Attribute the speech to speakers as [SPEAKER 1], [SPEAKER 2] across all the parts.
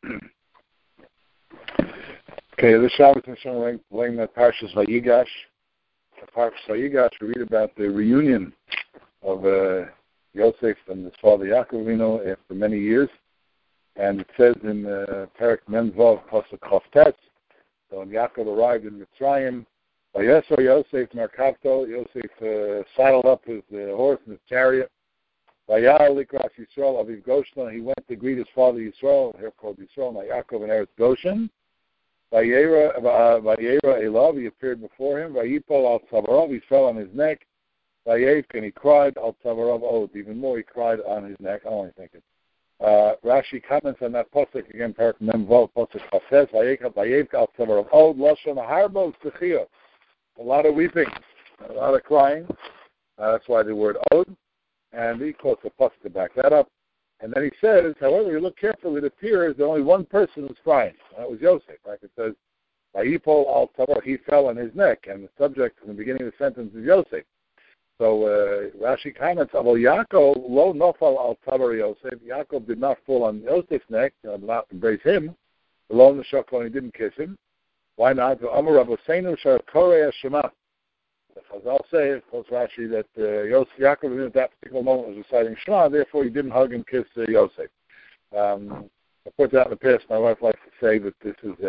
[SPEAKER 1] Okay, this Shabbos is laying that Parshas Vayigash. Parshas Vayigash, we read about the reunion of Yosef and his father Yaakov Avinu after many years. And it says in Perek Mem Vav Pasuk Chavtes, so when Yaakov arrived in Mitzrayim, Vayeser Yosef Merkavto, Yosef saddled up his horse and his chariot. Vayar Likras Yisrael Aviv Goshen, he went to greet his father Yisrael, here called Yisrael, Yaakov and Eretz Goshen. Vayera Elav, he appeared before him. Vayipol al Tzavarov, he fell on his neck. Vayevk, and he cried al Tzavarov Od, even more he cried on his neck. I'm only thinking. Rashi comments on that pasuk again, Perek Mem Vav pasuk Chafes. Vayevk al Tzavarov Od, Lashon Harbo Tzechiyah. A lot of weeping, a lot of crying. That's why the word Od. And he quotes the pasuk to back that up. And then he says, however, you look carefully, it appears that only one person was crying. That was Yosef. Right? It says, Vayipol al Tzavar, he fell on his neck. And the subject in the beginning of the sentence is Yosef. So Rashi comments, Aval Yaakov lo nofal al Tzavar Yosef. Yaakov did not fall on Yosef's neck, did not embrace him. Lo neshakon, he didn't kiss him. Why not? The Amar Rabbeinu shar korei Shema. The Chazal say, of course, Rashi, that Yaakov at that particular moment was reciting Shema, therefore he didn't hug and kiss Yosef. I put that in the past. My wife likes to say that this is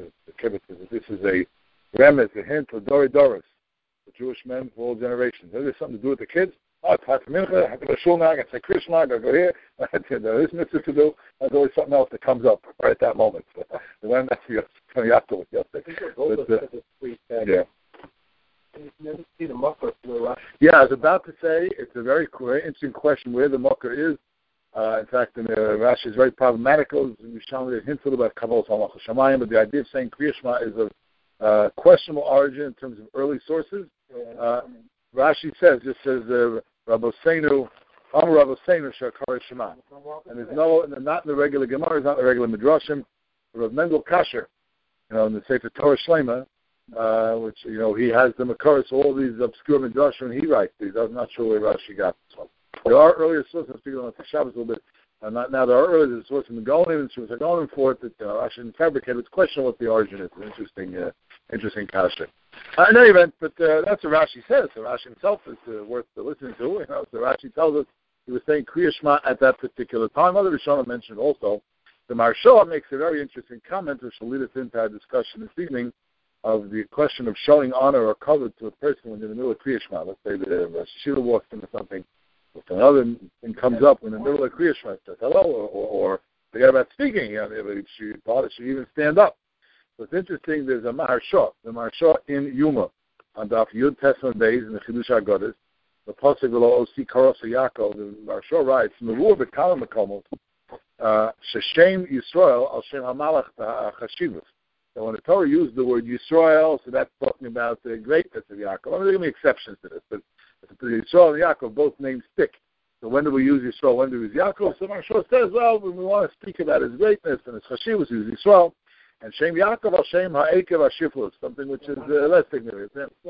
[SPEAKER 1] a remez, a hint of Dori Doris, the Jewish men for all generations. There's something to do with the kids. Oh, it's hard for mincha, I have to go to shul now, I can say Krishna, I got to go here. There is mitzvah to do. There's always something else that comes up right at that moment. When that's Yaakov with Yosef. Yeah.
[SPEAKER 2] Never see the mucker.
[SPEAKER 1] Yeah, I was about to say, it's a very interesting question where the mucker is. In fact, in Rashi is very problematical. It hints a little about Kabbalah Salach Shamayim, but the idea of saying Kriya Shema is of questionable origin in terms of early sources. Rashi says, Rabboseinu, Rabboseinu Shakar Shema. And there's not in the regular Gemara, not in the regular Midrashim. Rav Mendel Kasher, in the Sefer Torah Shlema, which, he has the Makar, so all these obscure Midrashim, he writes these. I'm not sure where Rashi got this one. There are earlier sources, speaking on the Shabbos a little bit, now there are earlier sources in the Gaonim, and Shabbos Gaonim for it, that Rashi didn't fabricate. It's questionable what the origin is. An interesting kasha. In any event, but that's what Rashi says. So Rashi himself is worth listening to. So Rashi tells us he was saying Kriya Shema at that particular time. Other Rishonim mentioned also. The Maharsha makes a very interesting comment, which will lead us into our discussion this evening, of the question of showing honor or covet to a person when they're in the middle of Kriya Shema. Let's say the Shira walks into something, if another thing comes up in the middle of Kriya Shema, says hello, or forget about speaking. She even stand up. So it's interesting. There's a Maharsha, the Maharsha in Yuma, on Daf Yud Tesman Beis in the Chidush HaGodes. The pasuk below Osi Karosa Yaakov. The Maharsha writes, "Meruah b'kalam mekomot sheshem Yisrael al shem Hamalach Chashivus." So when the Torah used the word Yisrael, so that's talking about the greatness of Yaakov. There are going to be exceptions to this, but Yisrael and Yaakov, both names stick. So when do we use Yisrael? When do we use Yaakov? So Maharsha says, well, when we want to speak about his greatness and his Chashivus, we use Yisrael. And Shem Yaakov al Shem Ha'ekev Ha'shiflus, something which is less significant.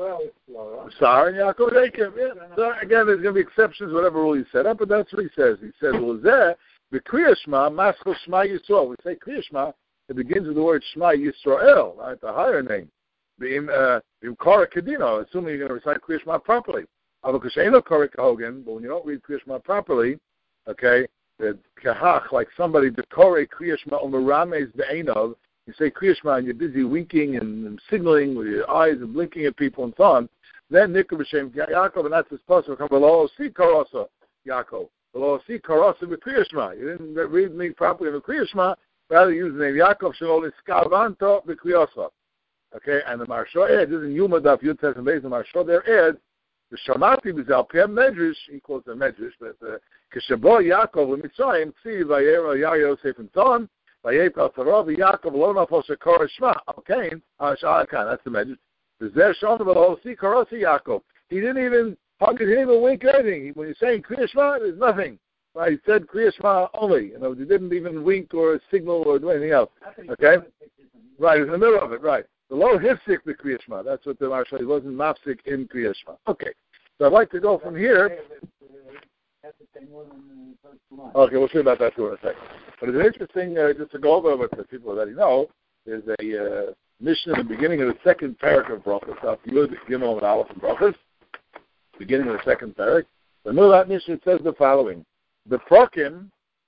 [SPEAKER 1] Sar and Yaakov Ha'ekev. Yeah. So again, there's going to be exceptions, whatever rule you set up, but that's what he says. He says, well, there, the Kriya Shema, Maschel Shema Yisrael. We say Kriya Shema, it begins with the word Shema Yisrael, right? The higher name. B'im Kara Kedino, assuming you're going to recite Kriya Shema properly. But when you don't read Kriya Shema properly, okay, the kahach, like somebody, the Kore Kriya Shema Umarames Be'enov, you say Kriya Shema and you're busy winking and signaling with your eyes and blinking at people and so on, then Nikra B'Shem Yaakov, and that's his pasuk, come below, see Karasa Yaakov. Below, see Karasa B'Kriya Shema. You didn't read me properly in the Kriya Shema, rather use the name Yaakov Shalol Iskavanto B'Kriyasa. Okay, and the Maharsha adds, this is in Yuma Daf Yud Tes and Beis, the Maharsha there adds, the Shamati B'Zal Piem Medrash, he quotes a Medrash, but Kishabo Yaakov L'Mitzrayim, Ksi Vayera Yar Yosef and so on, Vayekal Tarav Yaakov Lo Nafal Shekor Shema Alkain Sha'akan. That's the Medrash. There's Shom V'Lo Si Karasi Yaakov. He didn't even hug him, even wink or anything. When you're saying Kriya Shema, there's nothing. Right? He said Kriya Shema only. He didn't even wink or signal or do anything else. Okay? Right, in the middle of it, right. The low hifsik the Kriya Shema. That's what the Maharsha, he wasn't mafsik in Kriya Shema. Okay. So I'd like to go from here. Okay, we'll see about that too in a second. But it's interesting, just to go over what the people already know, there's a mission at the beginning of the second parak of Brachos, Yud Gimel and Aleph and Brachos, beginning of the second parak. In the middle of that mission, it says the following: the prokim,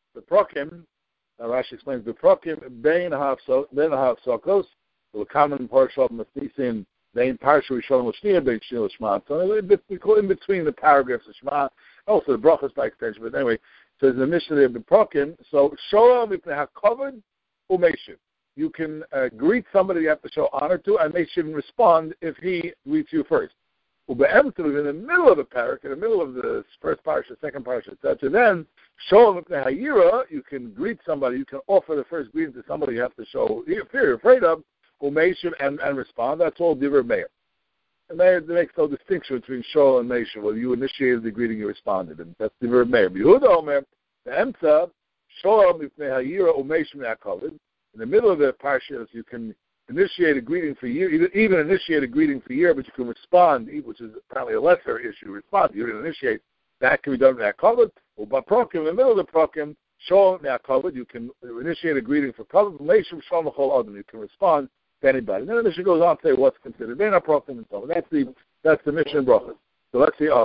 [SPEAKER 1] Rashi explains the prokim bein ha'afsokos, the common parsha Matnisin bein parsha Rishon l'Shniya bein Shni l'Shma. So in between the paragraphs of Shema, also the Brachos by extension. But anyway, so there's a mission there of the prokim. So shoah mipnei hakavod u'meishiv. You can greet somebody you have to show honor to, and they should respond if he greets you first. In the middle of the parak, in the middle of the first parsha, second parsha, etc. Then, show hayira, you can greet somebody, you can offer the first greeting to somebody you have to show fear you're afraid of, and respond. That's all divrei meir. And there makes no distinction between show and meishav. Well, you initiated the greeting, you responded, and that's divrei meir. Yehuda omer, the emtza, show mipnei hayira umeishav me'akovid. In the middle of the parshas, you can initiate a greeting for year, even initiate a greeting for year, but you can respond, which is apparently a lesser issue. Respond, you didn't initiate. That can be done in that covered. Or by prokim, in the middle of the prokim, show that covered. You can initiate a greeting for covered. You can respond to anybody. And then the mission goes on to say what's considered. They're not prokim and so on. That's the mission brachas. So let's see.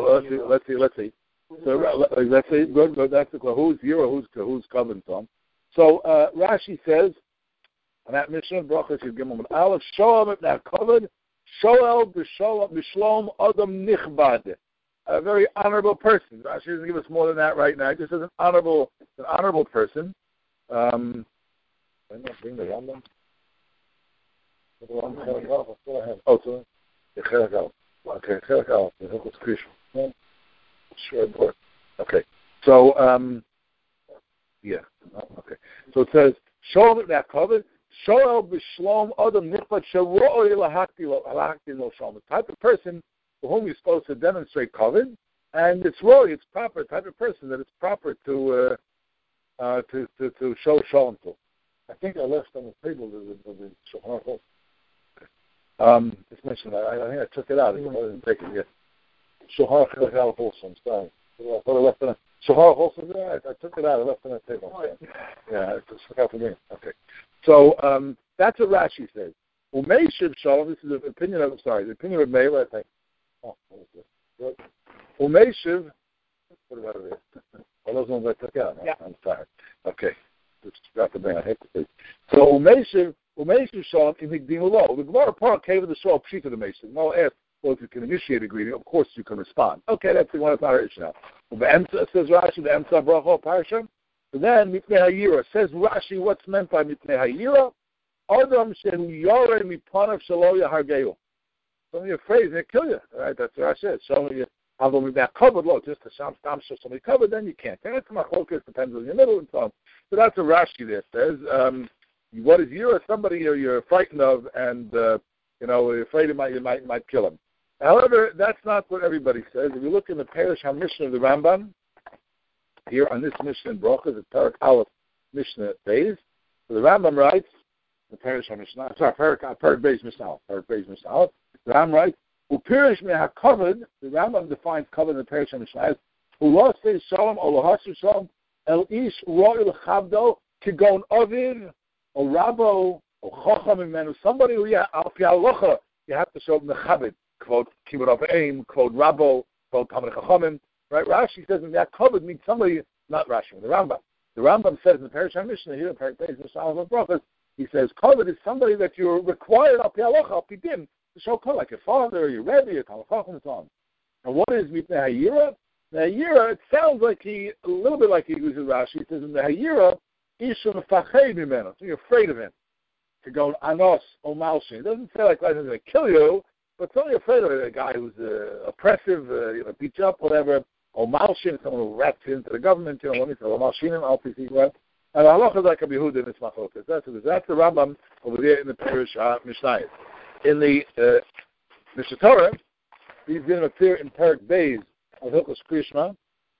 [SPEAKER 1] So let's see. Good. That's the who's year or who's covered from. So Rashi says. And that mission of brachas you give them an aleph. Shoel that covered. Shoel b'shlom adam nichbad. A very honorable person. Rashi doesn't give us more than that right now. Just as an honorable person. Bring the Rambam. Oh, so okay, sure. Okay. So yeah. Okay. So it says Shoel that covered. Shoel b'shlom adam nichbad shero'oi lahakti lo shalom. The type of person for whom you're supposed to demonstrate kavod, and it's it's proper type of person that it's proper to show shalom to. I think I left on the table the Shulchan Aruch. Just mentioned that. I think I took it out. I didn't take it yet. Shulchan Aruch also. I'm sorry. I thought I left on. Shulchan Aruch also. I took it out. I left on the table. Yeah, it just forgot for me. Okay. So that's what Rashi says. Umeishiv shalom. This is the opinion of Meir, I think. Oh, good. Umeishiv. What about it? All those ones I took out. Yeah. I'm sorry. Okay. Just forgot to bring. I hate to say. So Umeishiv shalom in Higdimu. The Gemara part came with the shul pshita the Meishiv. No, ask. Well, if you can initiate a greeting, of course you can respond. Okay, that's the one that's not our issue now. The Emsa says Rashi, the Emsa bracha parsha. And then Mipnei Hayira says Rashi. What's meant by Mipnei Hayira? Adam shehu yoreh mipanav shelo yahargeu. So you're afraid they'll kill you. All right, that's what Rashi says. So you have them that covered. Look, just to show somebody covered, then you can't. That's my focus. Depends on your middle and so on. So that's what Rashi there says. What is Yira? Somebody you're frightened of, and you're afraid you might kill him. However, that's not what everybody says. If you look in the Parish HaMishnah of the Rambam, here on this Mishnah in Brachos, it's Parak Aleph Mishnah Beis. So the Rambam writes, the Parish HaMishnah, Parak Beis Mishnah Aleph. The Rambam writes, Upirish me'hakavod, the Rambam defines kavod in the Parish HaMishnah as, Ulo says shalom, Olohasu shalom, El ish ro'il chavdo, kigon oviv, or Rabo, or Chacham imenu, somebody who, al pi halacha, you have to show mechabed. Quote Kibbut of Aim, quote Rabo, quote Talmud Chachamim. Right? Rashi says that covered means somebody, not Rashi, the Rambam. The Rambam says in the Parish HaMishnah here, in Parak Beis Mishnah of Brachos, he says covered is somebody that you're required al pi halacha, al pi din, to show covered, like your father, your Rebbe, your Talmud Chacham, and so on. And what is Mipnei Hayira? The Hayira, it sounds like a little bit like he uses Rashi. He says in the Hayira, Ishu mefached mimenu, so you're afraid of him. To go anos or malshin. It doesn't say like he's going to kill you. But somebody afraid of a guy who's oppressive, beats you up, whatever, or malshin, someone who rats into the government, let me say, or malshinim, and halacha is like a behud in this machokas. That's the Rambam over there in the Parish Mishnah. In the Mishnah Torah, these didn't appear in Parak Beis of Hilchos Krishma.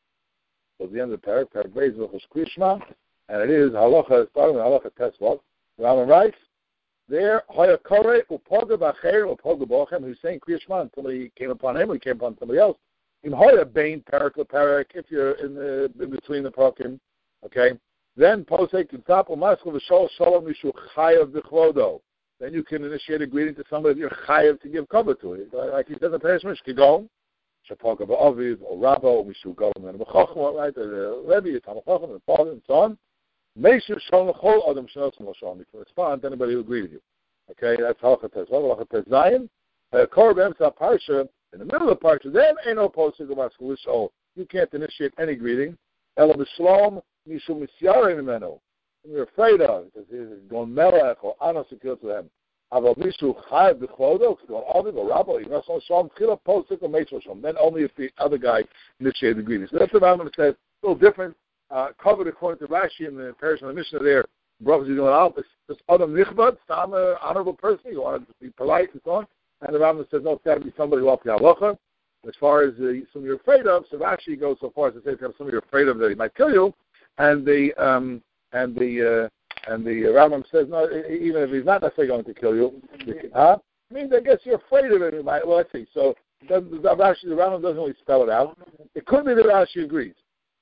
[SPEAKER 1] So at the end of the Parak Beis of Hilchos Krishma, and it is halacha, starting with halacha tesvot. The Rambam writes, there, Hayakore upoga b'acher upoga b'ochem, who's saying Kriya Shema, and somebody came upon him, or he came upon somebody else. In Haya Bain Parak LeParak, if you're in between the Parakim, okay, Then posek Kitzap Umaskal V'Shol Shalom Mishu Chayav B'Chlodo. Then you can initiate a greeting to somebody that you're chayav to give cover to. Like he says in the Parish Mish, Kigom, Shapaka Ba'aviv, or Rabba, or Mishu Golem, and B'Chachma, right? The Rebbe, the Tamachachma, the Father, and so on. Meishu Shalom L'Chol Adam Shenosim L'Shalom. You can respond to anybody who agrees with you. Okay, that's Halacha Tez. What Halacha Tez Zayin? Korah B'Emsa Parsha, in the middle of the Parsha, then ain't no posek Umaskal V'Shol. You can't initiate any greeting. Ela B'Shlom, Mishu Misyare Mimeno. You're afraid of, because he's going melech or anos to kill to them. Aval mishu chayav b'chlodo, or aviv or rabbo, you know, so shom chila posik or meishol shom. Then only if the other guy initiated the greeting. So that's what Rambam says. A little different. Covered according to Rashi in the Parish of the Mishnah there. Brothers are going out. This adam nichbad, some honorable person. You want to be polite and so on. And the Rambam says no, it's got to be somebody who walks the halacha. As far as somebody you're afraid of, so Rashi goes so far as to say if you have somebody you're afraid of that he might kill you, and the Rambam says no, even if he's not necessarily going to kill you, I mean, I guess you're afraid of him. Well, let's see. So the Rambam doesn't really spell it out. It could be that Rashi agrees.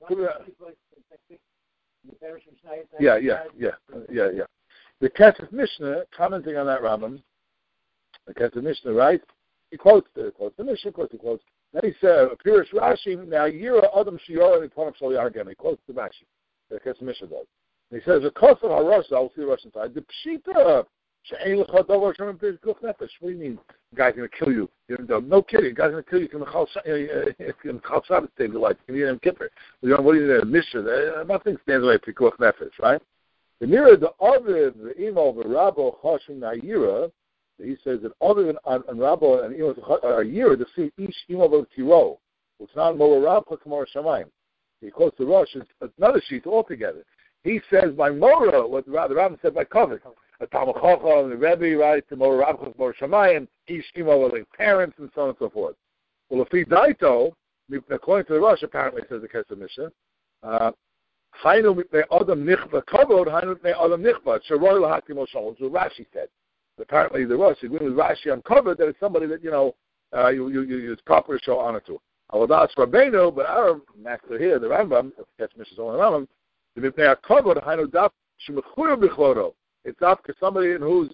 [SPEAKER 1] Yeah. The Kesef Mishnah, commenting on that Rambam, the Kesef Mishnah, right? He quotes the Mishnah, quotes. Then he said, Pirish Rashi, now Yira Adam Shior and Ponam Shali again. He quotes the Rashi. The Kesef Mishnah does. And he says, the cost of Harasha, I'll see the Russian side. The Pshita, what do you mean? The guy's going to kill you. No kidding. The guy's going to kill you. Can Chal Shabbos save your life. Can you Yom Kippur? What do you need? A Mishnah. Nothing stands away for Pikuach Nefesh, right? The nearer the Aviv, the Imo, the Rabbo, Chashim, Nayira, he says that Aviv and Rabbo and Imo are Yira, the same Ish, Imo, Tiro. It's not Mora Rabba, Kamar Shamayim. He quotes the Rosh, it's another sheet altogether. He says by Mora, what the Rambam said by Kovic. A Talmud and the Rebbe, right, the Mora Rabba, Mora Shamayim, Ish, Imo, like parents, and so on and so forth. Well, if he Daito, according to the Rosh, apparently says the Kesef Mishnah, Hainu mipnei Adam nichba kavod, Hainu mipnei Adam nichba. Sharoi lahakim oshal. That's what Rashi said. Apparently, the Rosh agreed with Rashi on kavod that it's somebody that it's proper to show honor to. Avodas Rabbeinu, but our master here, the Rambam, Kesef Mishnah is only Rambam, the mipnei kavod Hainu daf shemechuyah bichlodo. It's up to somebody in whose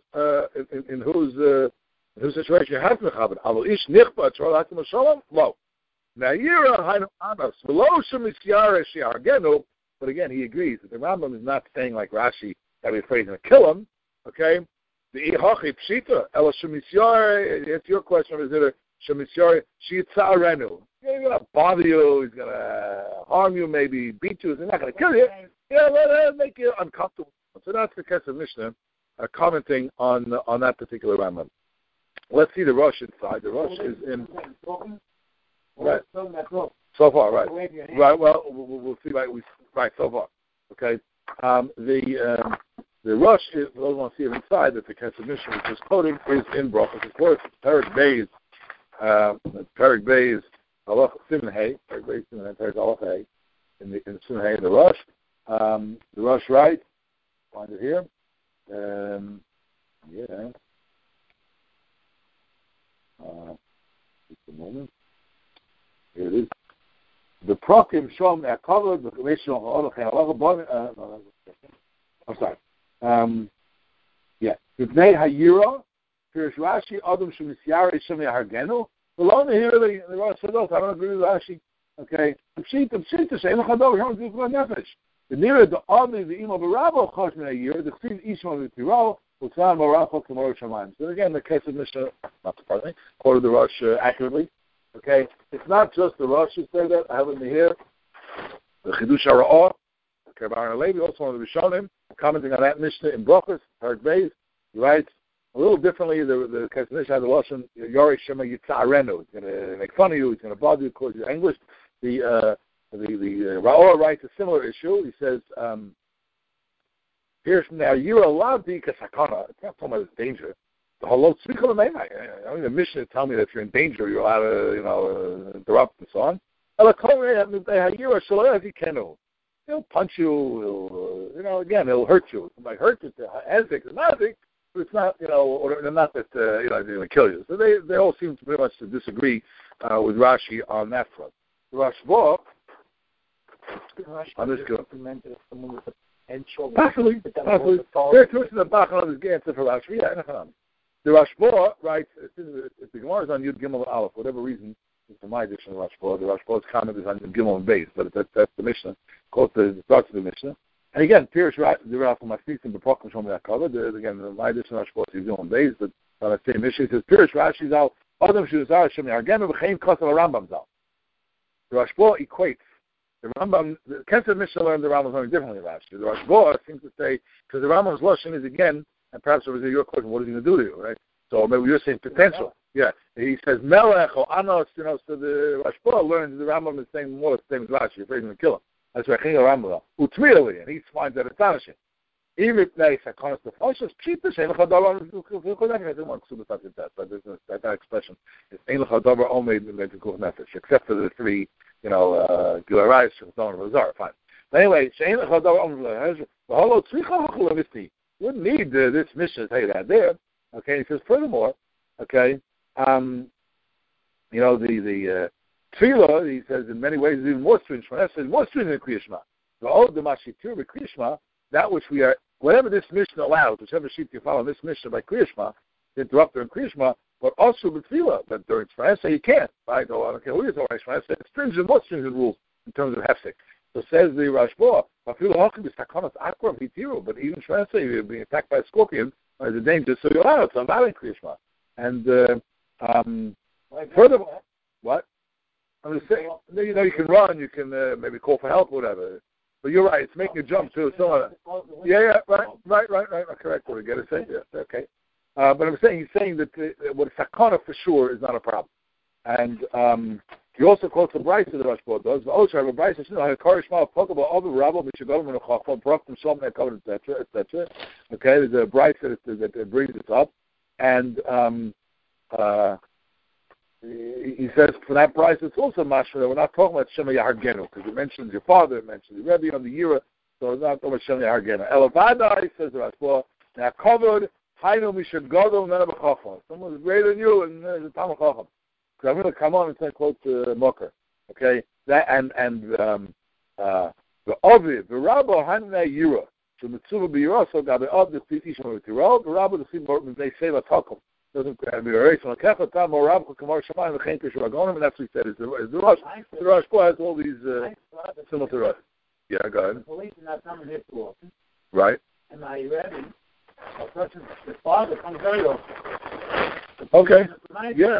[SPEAKER 1] situation you have mechavod. Alo ish nichba sharoi lahakim oshalam. Lo. Now yira Hainu anas v'lo shemisyare she'argenu. But again, he agrees that the Rambam is not saying like Rashi that we're afraid he's going to kill him. Okay, the ihachi pshita ela shemisyare. It's your question: is it a shemisyare shitzarenu? He's going to bother you. He's going to harm you, maybe beat you. He's not going to kill you. Yeah, let make you uncomfortable. So that's the Kesef Mishnah commenting on that particular Rambam. Let's see the Rosh inside. The Rosh is in. Right. So far, right. Right. Well, we'll see. Right. So far, okay. The Rosh is. We want to see it inside. That the Kesef Mishnah which is quoting is in Brachos. Of course, Perek Beis. Perek Beis. Halacha Siman Hey. Perek Beis Siman Hey. Perek Halacha Hey. In Siman Hey in the Rosh. The Rosh, right? Find it here. Yeah. Just a moment. Here it is. The Prokim Shom Akavod, the Commission of I'm sorry. Yeah. V'bnei Hayira, Pirish Rashi, Adam Shemisyare Shem Yahargenu. The longer here, the Rosh says, I don't agree with Rashi. Okay. Pshita, Shem Chadov, Shem Zikra Nefesh. The nearer the Ami, the Imo Barabo, Chosh Min Hayira, the Chsiv Ishma V'Tiro, Utzan Moracho K'mor Shamayim. So again, the case of Mishnah, not surprisingly, quoted the Rosh accurately. Okay, it's not just the Rosh who said that. I have it in here. The Chidush HaRa'ah, Baron Levi, also one of the Rishonim, commenting on that Mishnah in Brachos, Perek Beis, he writes a little differently. The Kesef Mishnah has a Lashon Yorei Shema Yitzarenu. He's going to make fun of you. He's going to bother you because you're English. The Ra'ah writes a similar issue. He says, "Here's now you're allowed to kasakana. It's not talking about it's danger. The whole the Mishnah tell me that if you're in danger, you're allowed to, interrupt and so on. He'll punch you. Again, he'll hurt you. It might hurt you. Ezik is nazik, but it's not, or not that they're going to kill you. So they all seem pretty much to disagree with Rashi on that front. The Rashba on this good.
[SPEAKER 2] and show
[SPEAKER 1] Possibly. There's two in the back on this answer for Rashi. Yeah, the Rashba writes, if the Gemara is on Yud Gimel Aleph, for whatever reason, for my edition of Rashba, the Rashba's comment is on Yud Gimel and Beis, but that's the Mishnah, called the starts of the Mishnah. And again, Pirish the Rav from Masif and Beprokim Shom Yaakov. Again, my edition of Rashba is Yud Gimel and Beis, but on that same Mishnah, it says Pirish Rashi Zal Adam Shuzar Shem Yargenu V'Chein Kosel Rambam Zal. The Rashba equates the Rambam. The Kesef Mishnah learned the Rambam learning differently. Rashi. The Rashba seems to say because the Rambam's lashon is again. And perhaps it was your question, what is he going to do to you, right? So maybe you're saying potential. Yeah. He says, Melech or Anos, so the Rashba learns the Rambam is saying more the same as Rashi, you're afraid he's going to kill him. That's why King of Rambam, Utmili, and he finds that astonishing. Even if they say, Konos the Foshas, cheap, Ein Lecha Davar, I don't want to talk about that, but that expression is Ein Lecha Davar only in the Kuch Nefesh, except for the three, Gilarais, Shemton, and Lazar, fine. But anyway, Ein Lecha Davar only, V'holo Tzricha V'chulavisti. You wouldn't need this mission to tell you that there. Okay, he says furthermore, okay, the tefillah, he says in many ways is even more stringent. It says more stringent than Kriya Shema. The old Demashitur by Kriya Shema, that which we are, whatever this mission allows, whichever sheet you follow this mission by Kriya Shema, the interrupter in Kriya Shema, but also with tefillah. But during Shema you can't. Right? Okay, who is all right? Shema stringent, more stringent rules in terms of hefsek. So says the Rashba, but even Shemasa, you're being attacked by a scorpion, is a danger, so you're allowed. So I'm not in Kriya Shema. And furthermore, what? I'm just saying, you can run, you can maybe call for help, whatever. But you're right, it's making a jump too. So, right. Correct. What we got to say? Yeah, okay. But I'm saying he's saying that what sakana for sure is not a problem. And he also quotes the Bryce of the Rashba does. The Osher of the Bryce says, "Karishma Pokaba all the Rabbi Mishagolim and Chacham brought them some that covered etc. Okay, there's a Bryce that brings this up, and he says for that Bryce it's also mashma that we're not talking about Shema Yahargenu because it mentions your father, it mentions your Rebbe on the Yira, so it's not talking about Shema Yahargenu. Elavada, he says the Rashba, now covered Hainu Mishagolim and Chacham. Someone is greater than you and there's a Talmud Chacham. So I'm going to come on and say, quote Mocker, okay? That and the Ovid, the Rabba Hanna Yira, the Mitzuva B'Yira, so that the Ovid the Ish Mo Tirol, the Rabba the Sim they say Latakum doesn't be erased. So Kecha Tam or Rabba Kamar Shamayim the Chain Kishragonim, and that's what he said. Is the Rosh? The Rosh has all these similar to Rosh. Yeah, go ahead. The police are not coming here too often. Right. And I read a person, the father comes very often. Okay. Yeah,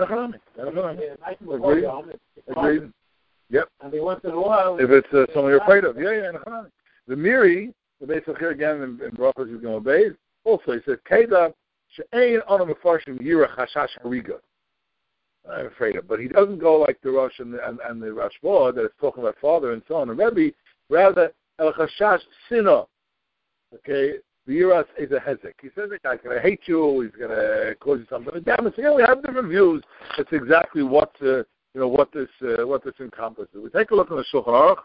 [SPEAKER 1] Agreed. Yep. And once in a while, if it's something you're afraid of, the Miri, the basic here again in Brachos is going to obey. Also, he says, "Keda she'ain anam mefarshim yira chashash hariga." I'm afraid of, but he doesn't go like the Rosh and the Rashba that is talking about father and son and Rebbe. Rather, el chashash sina. Okay. The Yiras is a hezek. He says the guy's going to hate you. He's going to cause you something. Damn it! We have different views. That's exactly what what this encompasses. We take a look at the Shulchan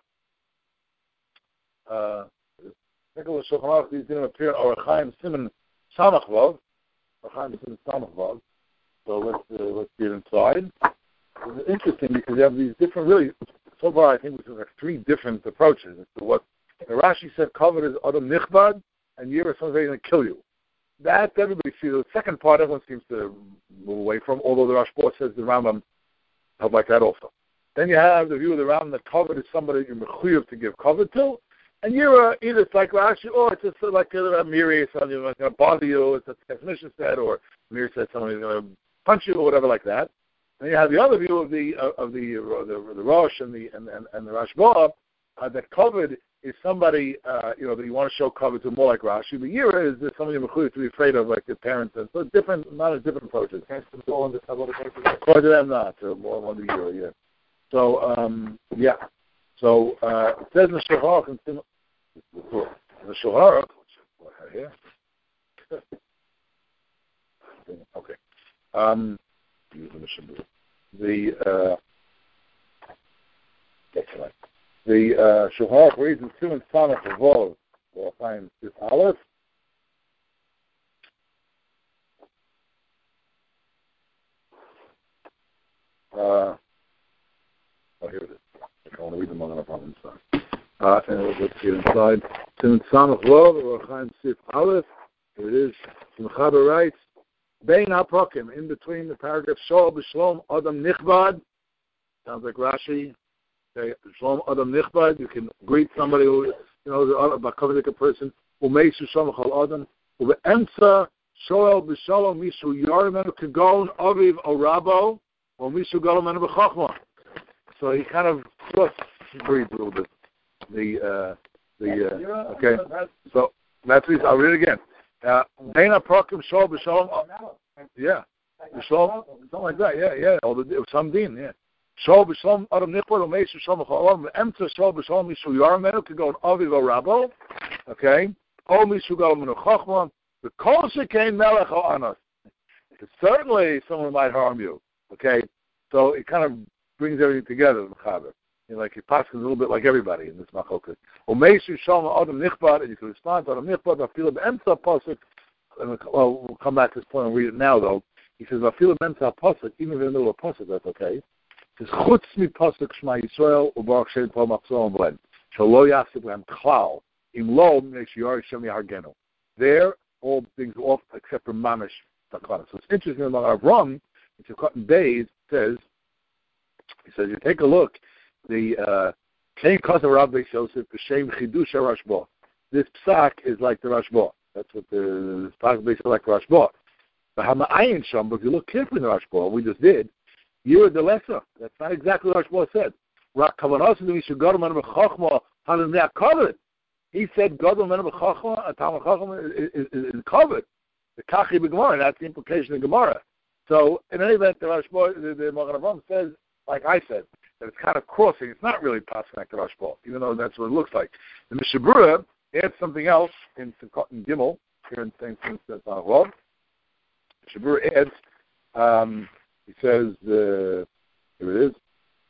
[SPEAKER 1] Aruch. Take a look at Shulchan Aruch. These didn't appear in Orach Chaim Siman Samach Vav. Orach Chaim Siman Samach Vav. So let's get inside. It's interesting because you have these different. Really, so far I think we have three different approaches as to what the Rashi said. Covered is Adam Nichbad. And you're something going to kill you. That everybody sees. The second part, everyone seems to move away from, although the Rashba says the Rambam held like that also. Then you have the view of the Rambam that covered is somebody you're mechuyev to give cover to, and you're either it's like Rashi, or it's just like a Miri, something that's going to bother you, it's a definition said, or Miri said somebody's going to punch you, or whatever like that. And you have the other view of the Rosh and the Rashba that covered is somebody, that you want to show cover to more like Rashi. The Yira is somebody you're to be afraid of, like the parents. And so different, not as different approaches. According to them, not. So more on the Yira, yeah. So, So, it says in the Shulchan Aruch, here. Okay. The Shulchan Aruch reads in Siman Samach Vav, or find this Aleph. Here it is. I want to read them on the problem inside. And let's get inside. Simon Samach Lov, or Chaim Sif Aleph. Here it is. Mechaber writes, Bein HaProkim, in between the paragraph, Shol B'Shlom Adam Nichbad. Sounds like Rashi. Okay, Shalom Adam Nichbad. You can greet somebody who, about covering a person. Umeisu Shalom Chal Adam. Ube'emtza Shoel B'Shalom Mishu Yarimenu Kegon Aviv Orabo, or Mishu Galomenu B'Chachma. So he kind of breathes a little bit. Okay. So that's it. I'll read it again. Bein HaProkim Shol B'Shalom. Yeah. B'Shalom, something like that. Yeah. Or some din. Yeah. Shol B'Shalom Adam Nichbad Umeisu Shalom Chal Adam. Ube'emtza Shol B'Shalom Mishu Yarimenu Kegon Aviv Orabo. Okay. O Mishu Galomenu B'Chachma. The kosher came melech ha'anos. Certainly, someone might harm you. Okay, so it kind of brings everything together. Like it passes a little bit like everybody in this machokas. Umeishu shalom adam nichbad, and you can respond to adam nichbad. Vafilu be'emtza pasuk. Well, we'll come back to this point and read it now, though. He says vafilu be'emtza pasuk, even in the middle of pasuk, that's okay. He says chutz mi pasuk shema Yisrael u'baruch shem po machzor v'len shelo yasib lehem klal im lo mnei sheyari shem yahargenu. There. All things off except for Mamish Takana. So it's interesting among Avram, it's a cotton days, he says, you take a look, the Kain Kazar Rabbi Yosef, B'Shem Chidush HaRashba. This psak is like the Rashba. That's what the psak is like the Rashba. But Hama'ayin Sham, but if you look carefully in the Rashba, we just did, Yira de Lesa. That's not exactly what Rashba said. Rak Kavanasim, we should go to Man B'Chachma, Halim covered. He said, "Gadol men b'chachma, a Talmud Chacham is covered." The kachi b'gemara. That's the implication of Gemara. So, in any event, the Rashba, the Magen Avraham says, like I said, that it's kind of crossing. It's not really passing like the Rashba, even though that's what it looks like. The Mishnah Berurah adds something else in Gimel here in Saint Vincent on Love. Mishnah Berurah adds. He says, here it is.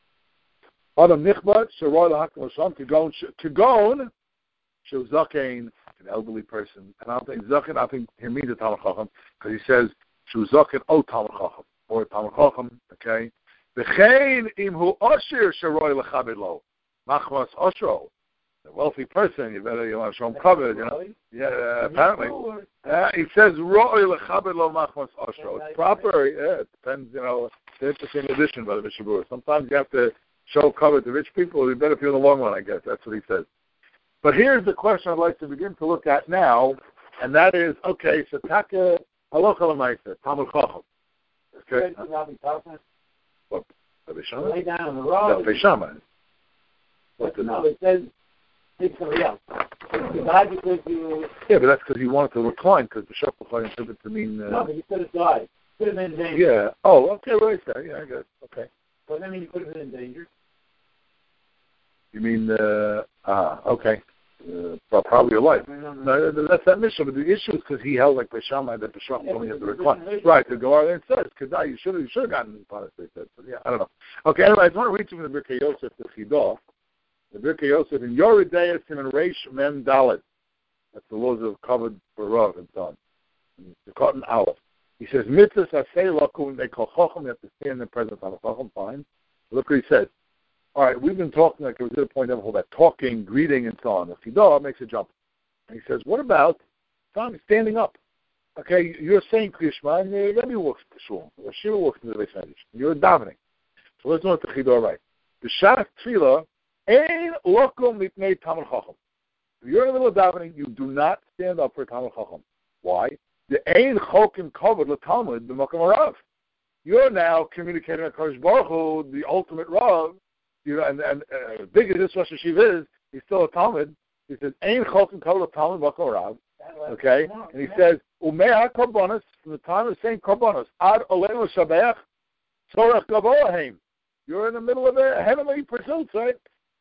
[SPEAKER 1] Adam nichbad sheroy lahakam l'sham kegon. Shuzakein, an elderly person, and I don't think Zaken, I think he means a Talmud Chacham, because he says Shuzakein o Talmud Chacham, or Talmud Chacham, okay? V'chein imhu osher sheroy lechabed lo, machmas osro. A wealthy person, you want to show him covered, Yeah, apparently. He says roy lechabed lo machmas osro. It's proper, it depends, it's an interesting addition by the Mishnah Berurah. Sometimes you have to show cover to rich people, it'd be better for you in the long run, I guess. That's what he says. But here's the question I'd like to begin to look at now, and that is, okay, so Taka Halacha L'Maisa, Talmud Chacham. Okay. What?
[SPEAKER 2] Lay down on the road. No, it says take somebody else. You died because you...
[SPEAKER 1] Yeah, but that's because you wanted to recline, because the Shach interprets it to mean...
[SPEAKER 2] No, but you could have died. Could have been in danger.
[SPEAKER 1] Yeah. Oh, okay, right there. Yeah, I guess. Okay.
[SPEAKER 2] So that means you could have been in danger.
[SPEAKER 1] You mean, okay. Probably your life. No, that's that mission. But the issue is because he held like Beishamai that Beishamai only had to recline. Right, the Gemara then says, Kedai, you should have gotten punished, they said. But yeah, I don't know. Okay, anyway, I just want to read to you from the Birkei Yosef, the Chidah. The Birkei Yosef, in Yoridei Siman Reish Mem Dalet. That's the laws of covered for Rav and so on. The cotton Aleph. He says, Mitzvahs Asei Lakum, they call Chacham, you have to stand in the presence of Chacham, fine. Look what he says. All right, we've been talking, like it was at a point about talking, greeting, and so on. The Chidah makes a jump. And he says, what about standing up? Okay, you're saying Krishma, and Rebbe walks to Shul, or Shiva walks to the Beis Medrash. You're davening. So let's know what the Chidah writes. B'shas tefillah, ein lokum mitnei Talmud Chacham. If you're in the middle of davening, you do not stand up for Talmud Chacham. Why? The ein chokim covered l'Talmud b'makom harav. You're now communicating with Kadosh Baruch Hu, the ultimate Rav. And big as this Rosh Hashiva is, he's still a Talmud. He says, "Ein chokim kol Talmud b'makom harav." Okay, and he says, "Umei hakorbanos," from the time of saying korbanos, ad olenu shabeach, tzorach gavoa heim. You're in the middle of a heavenly pursuits, right?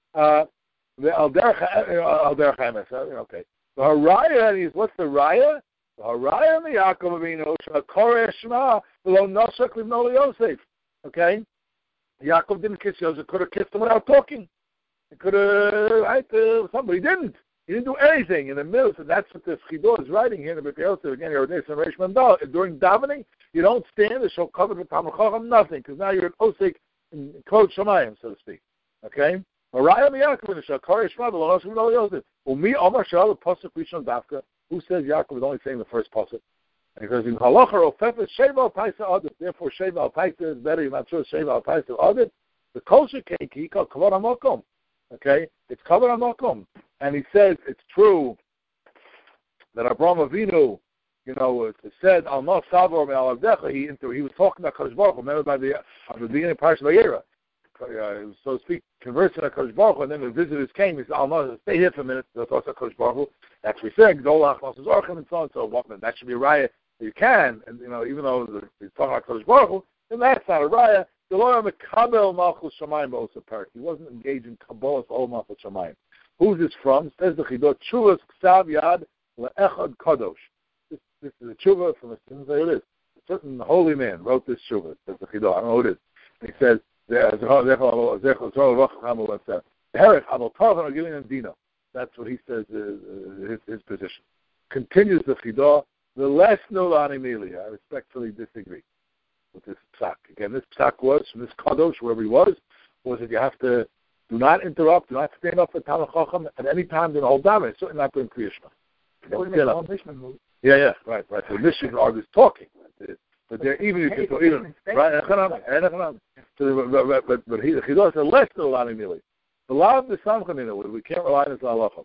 [SPEAKER 1] The al derech emes. Okay. The haraya is what's the raya? The haraya in the Yaakov Avinu shakore shema lo nosach livno Yosef. Okay. Yaakov didn't kiss Yosef. Could have kissed him without talking. He could have, somebody didn't. He didn't do anything in the middle. So that's what the Chidah is writing here in the Birkei Yosef. Again, during davening, you don't stand to show covered with Talmud Chacham, nothing, because now you're an osik in Kvod Shamayim, so to speak. Okay? Araya Miyakov Shakari Shma Lo Noshim Lo Yosef. Umi Omar Shal Pasuk Rishon Dafka. Who says Yaakov is only saying the first pasuk? And he says in Halacha Ofefet Sheva Al Paisa Adit. Therefore Sheva Al Paisa is better. You're not sure Sheva Al Paisa Adit. The kosher cake he called Kavod HaMakom. Okay, it's Kavod HaMakom, and he says it's true that Abraham Avinu, it said Al Mas Savor Me'al Avdecha. He was talking about Kodesh Baruch Hu. Remember by the beginning of Parashat Vayera. So to speak, conversing with Kodesh Baruch Hu, and then the visitors came. He said, "I'll not stay here for a minute." They'll talk to Kodesh Baruch Hu. That's what we said. Gdolach Moshe Zorchem and so on. So that should be a raya. You can, and even though he's talking about Kodesh Baruch Hu, then that's not a raya. He wasn't engaged in Kabbalah all Malchus Shamayim. Who's this from? Says the Chidot Chuvas Ksav Yad LeEchad Kadosh. This is a tshuva from a certain holy man wrote this tshuva. Says the Chidot. I don't know who it is. And he says. That's what he says is his position. Continues the Chidah. The less Nolani Mili. I respectfully disagree with this psak. Again, this psak was from this Kadosh, wherever he was that you have to do not interrupt, do not stand up for Talmud Chacham at any time during the whole Dama. It's certainly not during Kriya Shema. Yeah, right. The Mishnah argues talking. But there, even you can go even right. But he does a less than Lani Mili. The law of the Samchanina, we can't rely on this halacha.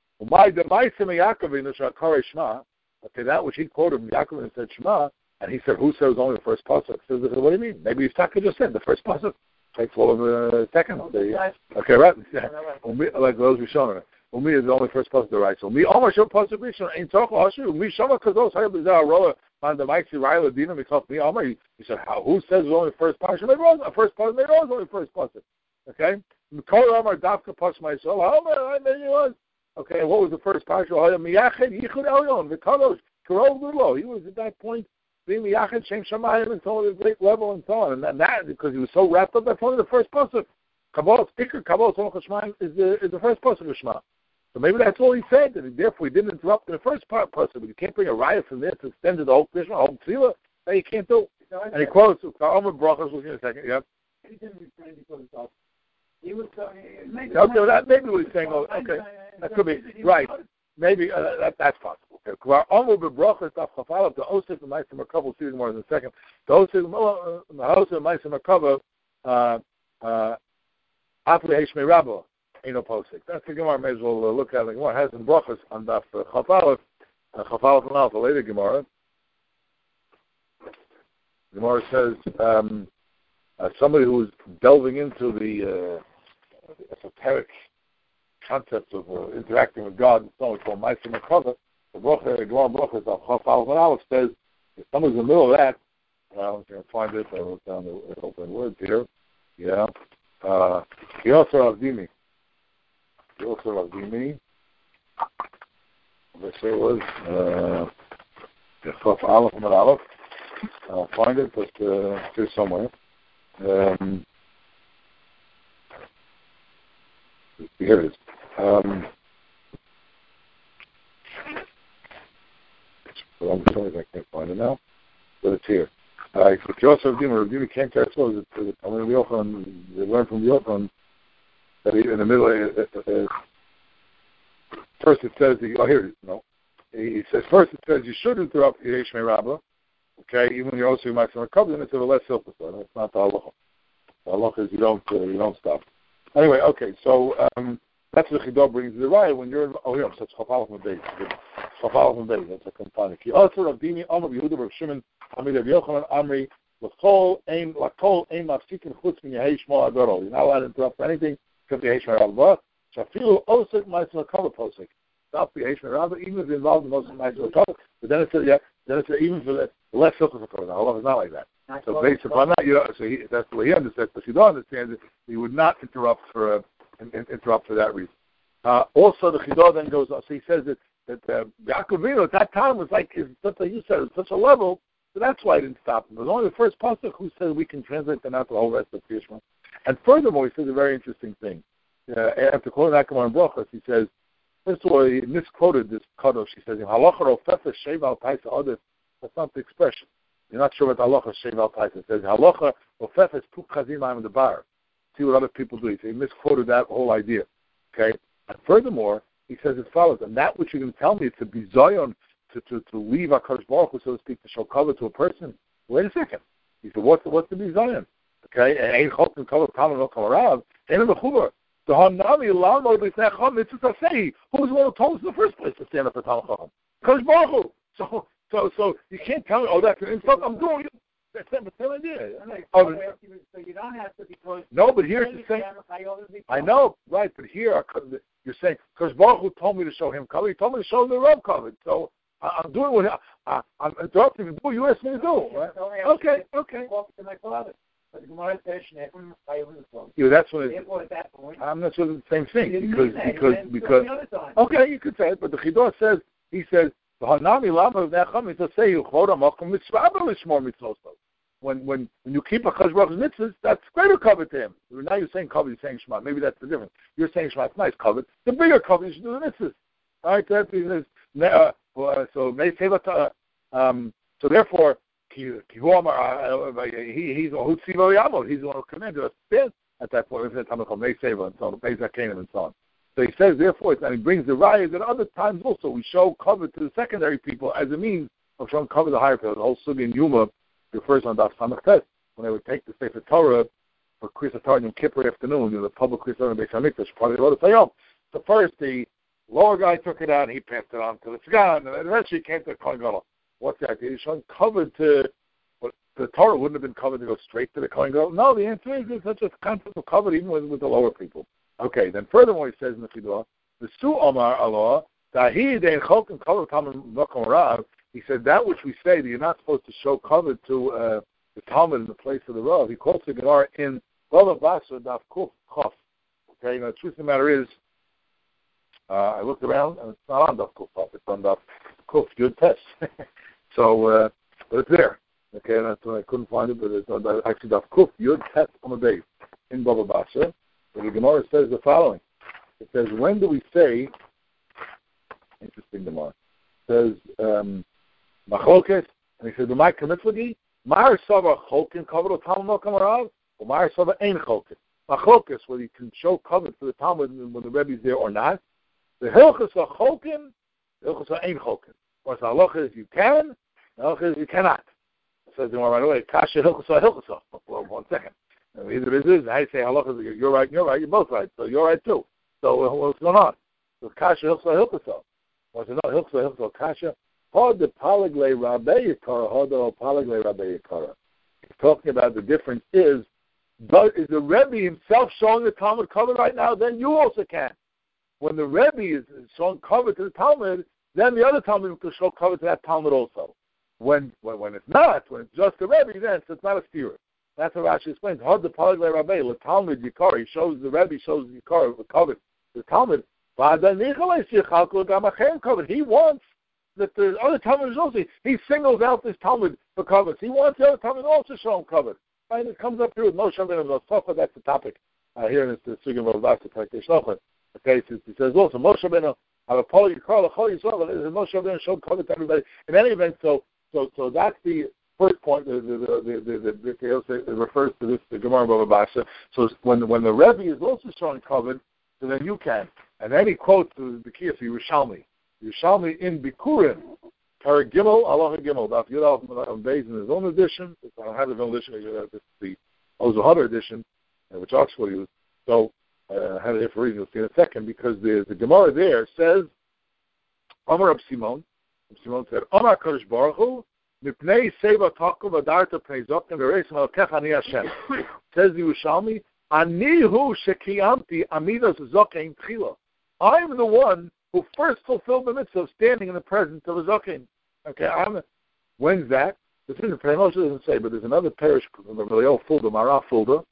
[SPEAKER 1] Okay, that which he quoted from Yaakov and said Shema, and he said, "Who says only the first pasuk?" Says, "What do you mean? Maybe Yitzchak just said the first pasuk takes all of the second." Okay, right? Like those we shown. Umi is the only first pasuk to write. So me, Omar Shel pasuk Rishon ain't talking Hashu. Me Shama Kazos Hayab Bizar Roller. On the Mike Riley Dina, he called me Omar. He said, "Who says it's only the first pasuk? Maybe it was first pasuk. Maybe it was only the first pasuk." Okay. Mikol Omar Dafka Pasuk Myself. Omar, maybe it was. Okay. What was the first pasuk? Miyached Yichud Elyon V'Kadosh Karol Lulo. He was at that point being Miyached Shem Shamayim and so on, a great level and so on. And that because he was so wrapped up. That's only the first pasuk. Kabbalah Sticker Kabbalah Tzolach Shemaim is the first pasuk of Shema. So maybe that's all he said, and therefore he didn't interrupt in the first part. But you can't bring a riot from there to extend to the whole Krishna, whole Tefillah. That you can't do. And he quotes Omer Brachos. We'll see in a second. Yeah.
[SPEAKER 2] He didn't refrain because of he was maybe.
[SPEAKER 1] Okay, maybe what he's saying. Okay, that could be right. Maybe that's possible. Okay. Omer Brachos Daf Chafalov the Osif and Ma'aser Merkava. See more in a second. The Osif and Ma'aser Merkava. After Heshmei Rabba. Ain't no posik. That's the Gemara. May as well look at the Gemara. Has in brachas on Daf Chafalef and Alpha later Gemara. Gemara says somebody who's delving into the esoteric concept of interacting with God. It's not called Ma'aser Merkava. The Gemara brachas of Chafalef and Alpha says if someone's in the middle of that, I'm going to find it. I wrote down the open words here. Yeah. He also Avdimi. Also Ravdimi. Let's say it was Chaf Aleph and Aleph. I'll find it, but it's here somewhere. Here it is. I'm sorry if I can't find it now, but it's here. Joseph Ravdimi came to us. They learned from Yochanan. That in the middle, first it says, here it is, no. He says, first it says you should interrupt your Heshmei Rabbah, okay, even when you're also in Ma'aser Merkava, then it's a less silver. That's not the halacha. The halacha is you don't stop. Anyway, okay, so that's what the Chidah brings to the riot when you're in, here, so it's Chafalef and Beis. Chafalef and Beis, that's a component. Ki also Rav Dimi, Amar Yehuda, Rav Shimon, Amir Rav Yochanan, Amri, L'kol ein mafsikin chutz min Yehei Shmo Agadol. You're not allowed to interrupt for anything. Even if you're involved in most of my but then it says even for the less silver for the Allah is not like that. So based upon that, that's the way he understands. But you don't understand it, he would not interrupt for that reason. Also, the Chidah then goes on. So he says that Yaakov Avinu at that time was like such a level. So that's why he didn't stop him. It was only the first pasuk who said we can translate them out to the whole rest of Kriya Shema. And furthermore, he says a very interesting thing. After quoting Akamar and Brachos, he says, first of all, he misquoted this Kadosh. He says, Halacha Ofefa Sheva Al Paisa Adif. That's not the expression. You're not sure what Halacha Sheva Al Paisa. It says, Halacha Ofefa is Puk Chazim Am the Bar. see what other people do. He misquoted that whole idea. Okay? And furthermore, he says as follows, and that which you're going to tell me, it's a bizayon to leave HaKadosh Baruch Hu, so to speak, to show cover to a person. Wait a second. He said, what's the bizayon? Okay? And ain't chokin cover Talmud no kamarav. Ain't a mechuber. The Hanami Lamo B'Snei Chacham Mitzvah Tasei. Who was the one who told us in the first place to stand up for Talmud Chacham? HaKadosh Baruch Hu. So you can't tell me, that's an insult. I'm doing it. That's the same idea.
[SPEAKER 2] So you don't have to, because
[SPEAKER 1] no, but here's the thing. I know, right? But here you're saying because Baruch Hu told me to show him cover. He told me to show the Rav covered. So I'm doing what I'm interrupting you to do. You asked me to do. Right? Okay.
[SPEAKER 2] To my father. But the Gemara says,
[SPEAKER 1] yeah, that's what.
[SPEAKER 2] Therefore, at that point,
[SPEAKER 1] I'm not sure it's the same thing because. Okay, you could say it, but the Chidor says he says. When you keep a Chaz Baruch mitzvahs, that's greater cover to him. Now you're saying cover, you're saying Shema. Maybe that's the difference. You're saying Shema, it's nice cover. The bigger cover, you should do the mitzvahs. All right, so therefore, he's the one who commanded us to at that point. And so on, and so on. So he says, therefore, and he brings the raya that other times also we show cover to the secondary people as a means of showing cover to the higher people. The whole Sugi and Yuma refers on Daf Samach Tes, when they would take the Sefer Torah for Kriyas Torah Yom Kippur afternoon, the public Kriyas Torah in Beis HaMikdash, part of the Rosh Hashanah. So first, the lower guy took it out and he passed it on to the Tzgan, and eventually he came to the Kohen Gadol. What's the idea? He's showing cover to, but the Torah wouldn't have been covered to go straight to the Kohen Gadol. No, the answer is there's such a concept of cover even with the lower people. Okay, then furthermore he says in the Chidor, the Su Omar Allah, he said that which we say that you're not supposed to show cover to the Talmud in the place of the Rav. He quotes the Gemara in Bava Basra Daf Kuf Chof. Okay, now the truth of the matter is, I looked around and it's not on Daf Kuf Chof, it's on Daf Kuf Yud Tes. So, but it's there. Okay, and that's why I couldn't find it, but it's on actually Daf Kuf Yud Tes on the base in Bava Basra. But the Gemara says the following. It says, when do we say, interesting Gemara, it says, Machlokes, and he says, B'mai kamitzvagi, Ma'ar Sava Cholkin covered with Talmud Mokam Arav, or Ma'ar Sava Ein Cholkin. Machlokes, whether you can show cover to the Talmud when the Rebbe is there or not. The Hilchas are Cholkin, the Hilchas are Ein Cholkin. Or the halacha is you can, the halacha is you cannot. It says the Gemara right away, Kasha Hilchas are Hilchas. Well, 1 second. Either it is, I say halacha, you're right, you're both right, so you're right too. So what's going on? So Kasha Hilchas are Hilchas. What's it not? Hilchas are Kasha. Hod the Palagle Rabbe Yikara, Hod the Palagle Rabbe Yikara. He's talking about the difference is the Rebbe himself showing the Talmud cover right now, then you also can. When the Rebbe is showing cover to the Talmud, then the other Talmud will show cover to that Talmud also. When it's not, when it's just the Rebbe, then it's not a steer. That's what Rashi explains. Hod the Palagle Rabbe, the Talmud Yikara. He shows the Rebbe shows the Yikara, the cover, the Talmud. He wants that the other Talmud is also, he singles out this Talmud for covers. He wants the other Talmud also show him covered. And it comes up here with Moshe Rabbeinu Nossocha. That's the topic here in the Sugim of Vasa Praktish Shlochah. Okay, so he says also Moshe Rabbeinu have a Poli Yikar L'Chol Yisrael. Moshe Rabbeinu showed cover to everybody. In any event, so that's the first point. It refers to this the Gemara Bava Basra. So when the Rebbe is also showing covered, so then you can. And then he quotes the Kiyas Yerushalmi. Yerushalmi in Bikurim, Parag Gimel, Allah Gimel, Daf Yud Aleph Beis in his own edition. I don't have his own edition. This is the Ozohar edition, which Oxford used. So I had it here for a reason. You'll see in a second, because the Gemara there says, Amar Rab Simon said, Amar Kadosh Baruch Hu, Mipnei Seva Takum Adarta Pnei Zokim V'Reisim Alkech Ani Hashem. Says the Yerushalmi, Ani Hu Shekiamti Amidas Zokim Tchila. I'm the one who first fulfilled the mitzvah of standing in the presence of a Zokim. Okay, when's that? This is the Moshe doesn't say, but there's another parish, Maral Fulda. Maral Fulda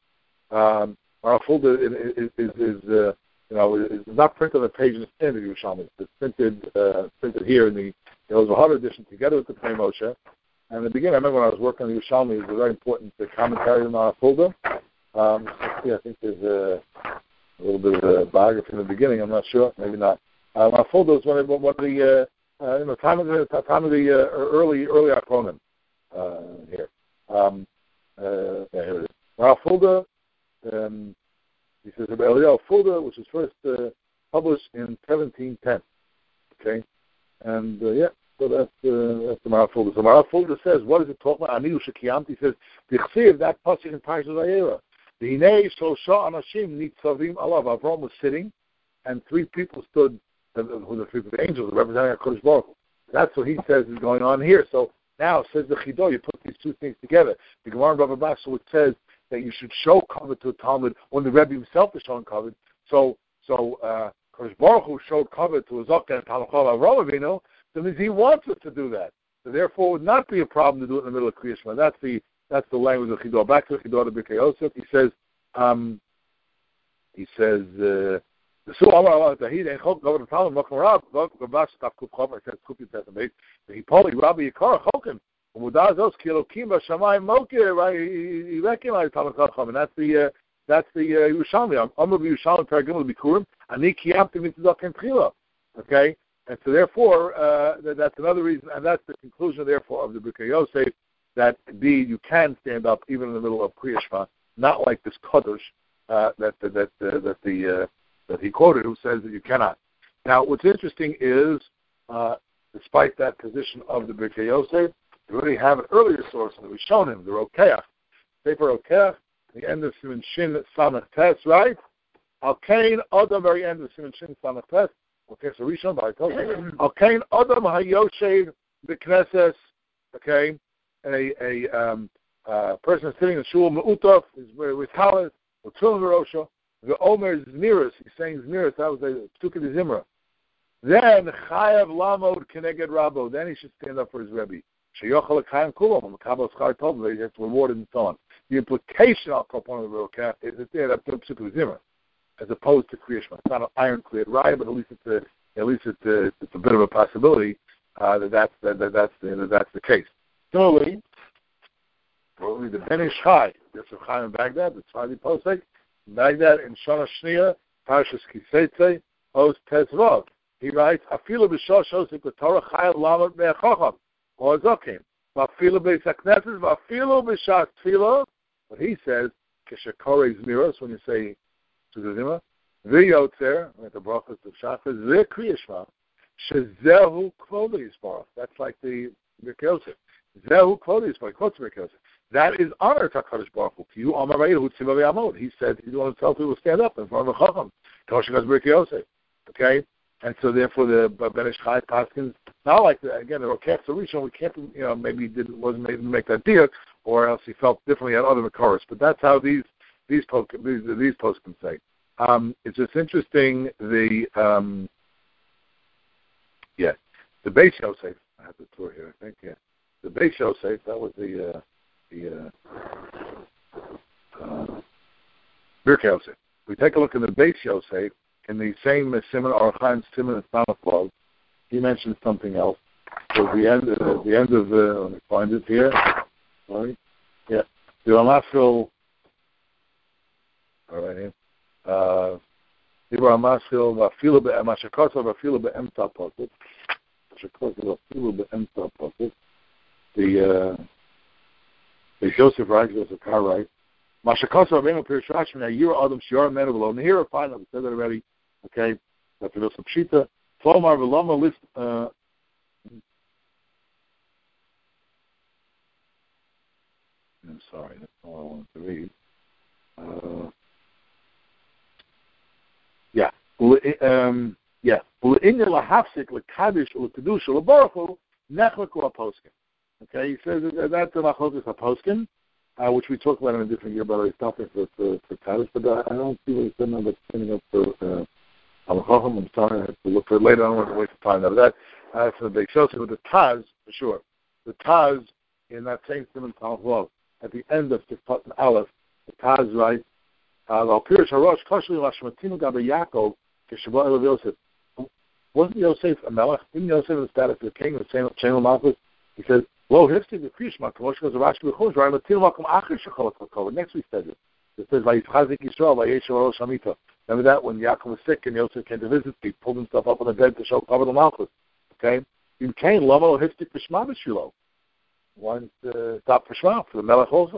[SPEAKER 1] is not printed on the page in the standard Yerushalmi. It's printed here in the Ozohar edition together with the Pnei Moshe. And in the beginning, I remember when I was working on the Yerushalmi, it was a very important commentary on Maral Fulda. I think there's a little bit of a biography in the beginning. I'm not sure, maybe not. Maral Fulda was one of the time of the early Achronim here. Here it is. Maral Fulda He says about Eliyahu Fulda, which was first published in 1710. Okay, and so that's the Maral Fulda. So Maral Fulda says, what does it talk about? Aniu Shekiyamti. He says, B'chsiv, that pasuk in Parshas Vayera. The Hinei Shosha Anashim Nitzavim Alav. Avram was sitting, and three people stood. Who the three people? The angels representing HaKadosh Baruch Hu. That's what he says is going on here. So now says the Chido, you put these two things together. The Gemara in Bava Basra, which says that you should show covet to a Talmud when the Rebbe himself is showing covet. So Kadosh Baruch Hu showed covet to Azaka and Talachal Avraham Avinu, so means he wants us to do that. So therefore, it would not be a problem to do it in the middle of Kriya Shema. That's the language of Chido. Back to the Chido of Birkei Yosef, he says, the Su Amar Dahid and Chok Governor Talmud Makom Rab Gavash Tav Kuf Chov. I said Kuf Yitzet Ameit. He probably Rabbi Yikar Chokim. Umudaz Os Kilokim B'Shamayim Mokir. Right? He recognized Talmud Chacham, and that's the Yerushalmi. Amar Yerushalmi Paragimel Bikurim. Ani Kiyamti Mitzvah Ken Tchila. Okay, and so therefore that's another reason, and that's the conclusion therefore of the Birkei Yosef, that indeed you can stand up even in the middle of Kriya Shema, not like this Kaddish that he quoted, who says that you cannot. Now, what's interesting is, despite that position of the Birkei Yosef, we already have an earlier source that we've shown him, the Rokeach. Sefer Rokeach, the end of Siman Shin Samach Tes, right? Al Kain Adam, very end of Siman Shin Samach Tes. Okay, so Rishon, but I told you. Al Kain Adam HaYoshev B'Knesses, okay, and a person sitting in Shul Me'utov, is with Talis, with Tefillin V'Rosha, the Omer Zmiris, he's saying Zmiris, that was the Psukim de Zimra. Then Chayav Lamod Keneged Rabo, then he should stand up for his Rebbe. Sheyochel L'Chaim Kulam, when the Kabbalah Schar told him that he has to reward it and so on. The implication of Kopon of the Rokaf is that there, that's the Psukim de Zimra, as opposed to Kriya Shema. It's not an ironclad raya, but at least it's a bit of a possibility that's the case. Similarly, the Ben Ish Chai, that's a Chaim in Baghdad, the Tzadi Posek, Baghdad in Shana Shnia, Parshas Kiseitze, Os Tezvav. He writes, Afilu b'shah shosik l'torah chayil lamot me'achacham, or zokim. V'afilu b'sakneses, v'afilu b'shah tefillah. But he says, Keshakore Zmiros, when you say Tzudazima, V'yotzer, at the brachas of Shachar, V'kriya Shema, Shezehu Kvodi Yisparach. That's like the Birkei Yosef. Zehu Kvodi Yisparach, quotes Birkei Yosef. That is honor to HaKadosh Baruch Hu. You Amarayil Hu Tzivav Yamod. He said he wanted to tell people to stand up in front of the Chacham. Toshika's Birkei Yosef. Okay? And so therefore the Ben Ish Chai Paskins, not like the, again, the Rokef Sarishon, we can't, maybe wasn't able to make that deal, or else he felt differently at other Makaros. But that's how these posts can say. It's just interesting, the Beis Yosef, I have the tour here, I think, the Beis Yosef, that was the Birkei Yosef. We take a look at the Beis Yosef, in the same Simon Archaim Simon and Samachlov, he mentioned something else. So at the end of let me find it here. Sorry. Yeah. The Ramashil, all right here. The Ramashil, Vafilu Mashakosov, Vafilu Be'emta Posuk. Mashakosov, Vafilu Be'emta Posuk. The Joseph writes, Joseph Carr writes, Mashakosov, Avenu Pirish Rashi, now you're Adam, Shior Men of Alone. Here, fine, I've said that already. Okay, that's a some pshita. Flomar v'loma list. I'm sorry, that's all I wanted to read. U'inyan lahafsik l'kadosh u'l'kedusha l'baruchu nechleku ha'poskin. Okay, he says that's the machlokas ha'poskin, which we talked about in a different year, but I stopped it for Kaddish, but I don't see what he said now, but standing up for I'm sorry, I have to look for it later. I don't want to waste time. That's the big show. So the Taz, for sure. The Taz, in that same Simon Talmud, at the end of Tifat and Aleph, the Taz writes, Al Pirish Harosh, Koshli Lashmatinu Gabe Yaakov, Keshavah Elav Yosef. Wasn't Yosef a melech? Didn't Yosef in the status of the king, the chain of Malchus? He says, Lo Hifti the Krishma, Kamosh goes to Rashi B'chush, right? Matinu Makom Acher Shecholot Hakol. Next week says it. It says, Vayitchazik Yisrael, Vayeshav Rosh Hamita. Remember that when Yaakov was sick and Yosef came to visit, he pulled himself up on the bed to show Kavod Malchus. Okay? You came, Lama Hifti Pishma B'Shilo. Wanted to stop for Shema, for the Melech also.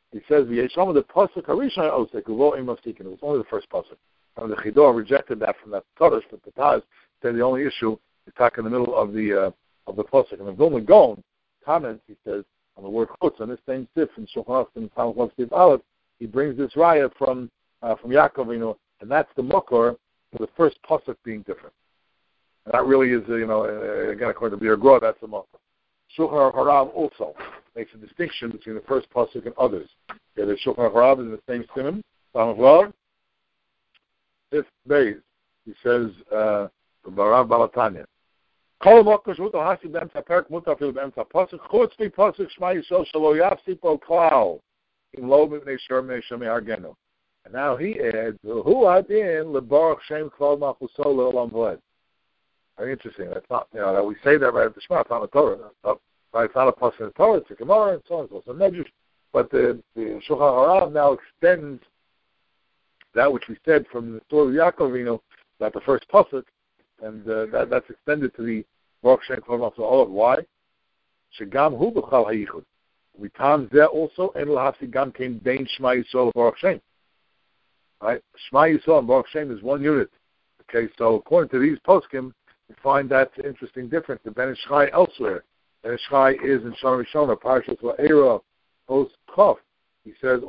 [SPEAKER 1] He says, "V'yesham the pasuk harishon osek uvo im maftikin." It was only the first pasuk. And the Chidor rejected that from that Torah, but the Taz said the only issue is talk in the middle of the pasuk. And the Vilna Gaon comments, he says, on the word chutz, on this same sif in Shulchan Aruch and Talmud Sif Aleph, he brings this raya from Yaakov, and that's the makor for the first pasuk being different. And that really is, again, according to Be'er Gra, that's the makor. Shulchan Aruch Harav also makes a distinction between the first pasuk and others. Okay, the Shulchan Aruch Harav is in the same simon, Talmud Vav, Sif Beis. He says, Barav Balatanya. Kol makor shmuta hasi b'emtza perek mutar fil b'emtza pasuk chutz mi pasuk Shema Yisrael shelo yafsi po klal im lo mipnei shor mei shemei argenu. And now he adds, Hu adin lebaruch shem klal malchuso le'olam v'ed. Very interesting. That's not, that we say that right at the Shema. It's not a Torah. It's not a pasuk in the Torah. It's a Gemara and so on. It's also Medrash. But the Shulchan Harav now extends that which we said from the story of Yaakov, that the first pasuk, and that's extended to the Baruch Shem Klal Malchuso. Why? Shegam hu b'chal hayichud. We tam zeh also en lahafsi gam kein bein Shema Yisrael Baruch Shem. Right? Shema Yisrael and Baruch Shem is one unit. Okay, so according to these poskim, we find that interesting difference. The Ben Ish Chai elsewhere. Ben Ish Chai is in Shana Rishona, Parshas Va'era, post Kof. He says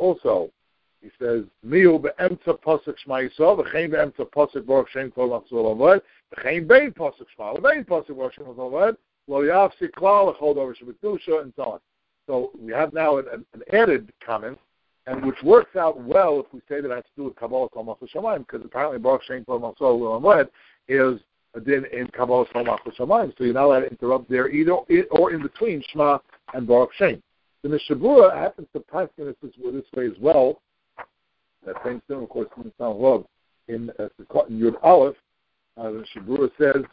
[SPEAKER 1] Miu be'emtza pasuk Shema Yisrael, v'chein be'emtza pasuk Baruch Shem Klal Malchuso L'Aved, v'chein bein pasuk Shema, v'chein pasuk Baruch Shem L'Aved, lo yafsi klal l'chol davar shebekdusha, and so on. So we have now an added comment, and which works out well if we say that it has to do with Kabbalah Kol Malchus Shamayim, because apparently Baruch Shem Klal Malchuso L'Aved is a din in Kabbalah Kol Malchus Shamayim, so you're not allowed to interrupt there either, or in between Shema and Baruch Shem. The Mishnah Berurah happens to practice this way as well. That same thing, of course, in Talmud Vav, in Yud Aleph, the Mishnah Berurah says,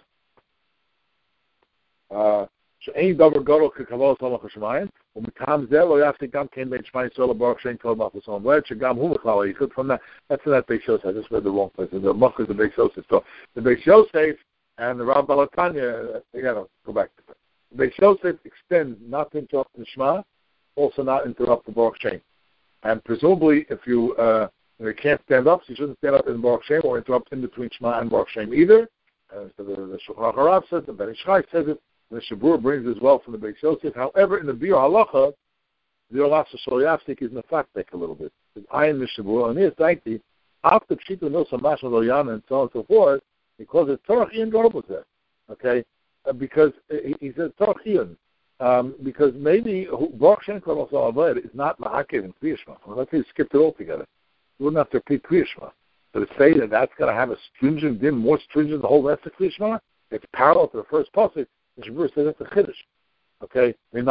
[SPEAKER 1] "She'ein davar gadol k'kabbalas malchus shamayim, u'mitam zeh lo yafsik gam kein bein Shema Yisrael Baruch Shem Klal Malchuso L'Aved, shegam hu b'chal hayichud." From that, that's in that Beis Yosef. I just read the wrong place. The Makor is the Beis Yosef. So the Beis Yosef and the Rav Balatanya, again, I'll go back to that. The Beis Yosef extends not to interrupt the Shema, also not interrupt the Baruch Shem. And presumably, if you can't stand up, so you shouldn't stand up in Baruch Shem or interrupt in between Shema and Baruch Shem either. So the Shulchan Harav says, the Ben Ish Chai says it, the Shabur brings as well from the Beis Yosef. However, in the Biur Halacha, the Olaf Shol Yafsik is nefaktek a little bit. It's Ayin Mishabur, and here's Daiti, after Pshita Nosa Mashal Loyana and so on and so forth, because it's Torah Ian Gorobuzeh. Okay? Because he says Torah Ian. Because maybe Baruch Shem Klal Malchuso L'Aved is not Mahakev in Kriya Shema. Let's say you skipped it altogether. You wouldn't have to repeat Kriya Shema. So to say that that's going to have a stringent din, more stringent than the whole rest of Kriya Shema, it's parallel to the first pasuk. The Shabur says that's a chiddush. Okay? And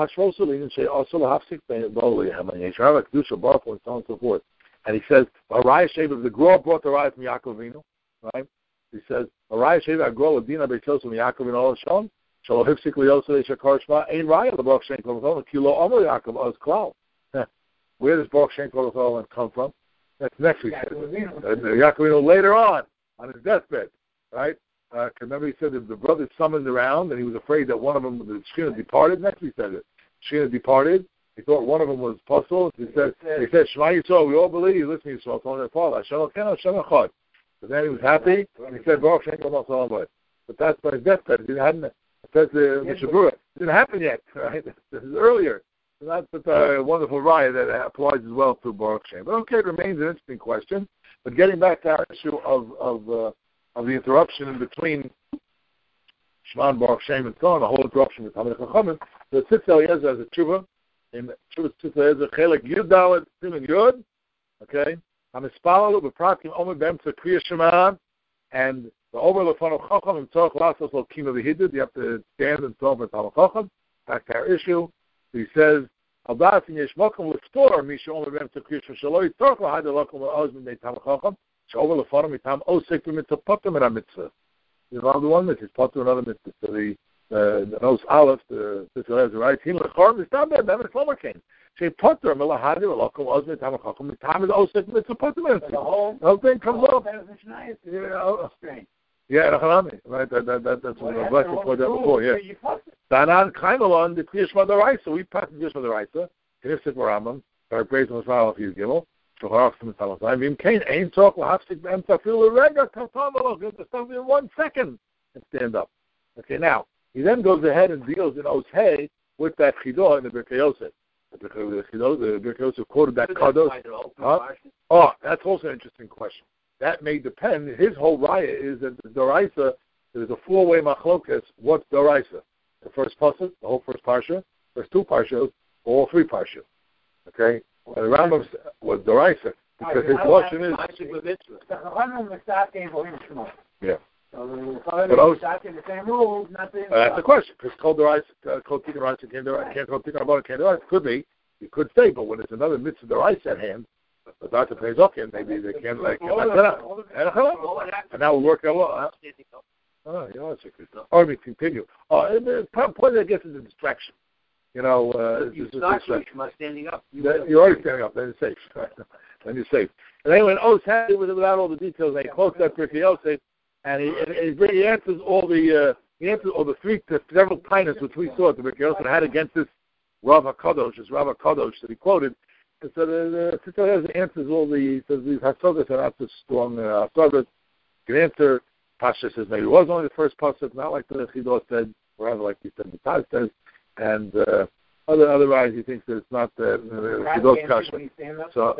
[SPEAKER 1] so forth. And he says, Araya Sheva of the Gra brought the Raya from Yaakov Avinu, right? He says, Araya Sheva Agro Ladina Beis Yosef from Yaakov Avinu All Shalom. Shalo Hifsik Liyosef Shakar Shema Ein Raya the Baruch Shem Klal Malchuso Kilo Amar Yaakov Oz Klal. Where does Baruch Shem Klal Malchuso come from? That's next week. Yaakov Avinu later on his deathbed, right? Remember he said that the brothers summoned around and he was afraid that one of them, the Shekhinah departed. Next he said it. Shekhinah departed. He thought one of them was puzzled. They said, Shema Yisrael, we all believe. Listen, Yisrael, told their father, Hashem Elokeinu, Hashem Echad. But then he was happy and he said, Baruch Shem Klal Malchuso. But that's by his deathbed. It hadn't. It says the Mishnah Berurah. It didn't happen yet, right? This is earlier. So that's a wonderful raya that applies as well to Baruch Shem. But okay, it remains an interesting question. But getting back to our issue of the interruption in between Shema and Baruch Shem and so on, the whole interruption with Talmidei Chachamim, the Tzitz Eliezer has a tshuva, in Tshuva Tzitz Eliezer, Chelek Yud Dalet, Siman Yud, okay? HaMispalalu b'pratim omer b'emtza Kriya Shema, and the Omer Lefanav Chacham, and Tzorach Lasos Lo Kima V'Hidud, you have to stand and so on for Talmidei Chacham. Back to our issue. He says, Aldas in Yesh Mokum L'Ftor, Misha Omer B'emtza Kriya Shema, Shaloi Tzorach L'Hadeh Lakum L'Oz B'nei Talmidei Chacham, She'omer Lefanav Mitam Osek B'mitzvah Potem in HaMitzvah. You know, the one mitzvah is Potem another mitzvah. So the Nos Aleph, the Tzitz Eliezer, right? Hin L'Chor, Mistam Be'em Flomer came. She Potem L'Hadeh Lakum L'Oz B'nei Talmidei Chacham, Mitam is Osek B'mitzvah Potem in HaMitzvah. The whole thing comes off. Yeah, right. That's what I blessed before. Yeah. Danan Kaimelon the Kriya Shema D'Oraisa. We passed the Kriya Shema D'Oraisa. Knesset Rambam. Perek Beis Mosar Alef Yud Gimel. Shulchan Aruch Simon Salaf. Vim Kain Ein Tzorach Lahafsik Be'emtza Afilu L'Rega Katan V'Lo. You have to stop in 1 second and stand up. Okay, now he then goes ahead and deals in Os Hey with that chidah in the Birkei Yosef. The Birkei Yosef quoted that kadosh. Huh? Oh, that's also an interesting question. That may depend. His whole raya is that the Doraisa, there's a 4-way machlokas. What's Doraisa? The first pasuk, the whole first parsha, first 2 parshas, all 3 parshas. Okay? The Rambam was Doraisa because his question is. Yeah. But
[SPEAKER 2] the same rules,
[SPEAKER 1] that's the question. Because Kol Doraisa, Kol Tikkun Raisa, can't Kol Tikkun Rabbanan, can't Doraisa. Could be. You could say, but when there's another mitzvah Doraisa at hand, but not to pay Zokin, maybe they can't and now we'll work out well. That's a good. Or we continue. The point, I guess, is a distraction. You know,
[SPEAKER 2] you start standing up.
[SPEAKER 1] You're already standing up. Then you're safe. Then you're safe. And anyway, Os Hey, without all the details, they quote that Birkei Yosef, and he answers all the several kindness which we saw at the Birkei Yosef had against this Rav HaKadosh, that he quoted. And so the Sister answers all these hasogas are not so strong hasogas. You can answer. Pasha says maybe it was only the first pasuk, not like the Chidah said, or rather like he said the Taz says. And otherwise, he thinks that it's not the Chidah's kasha. So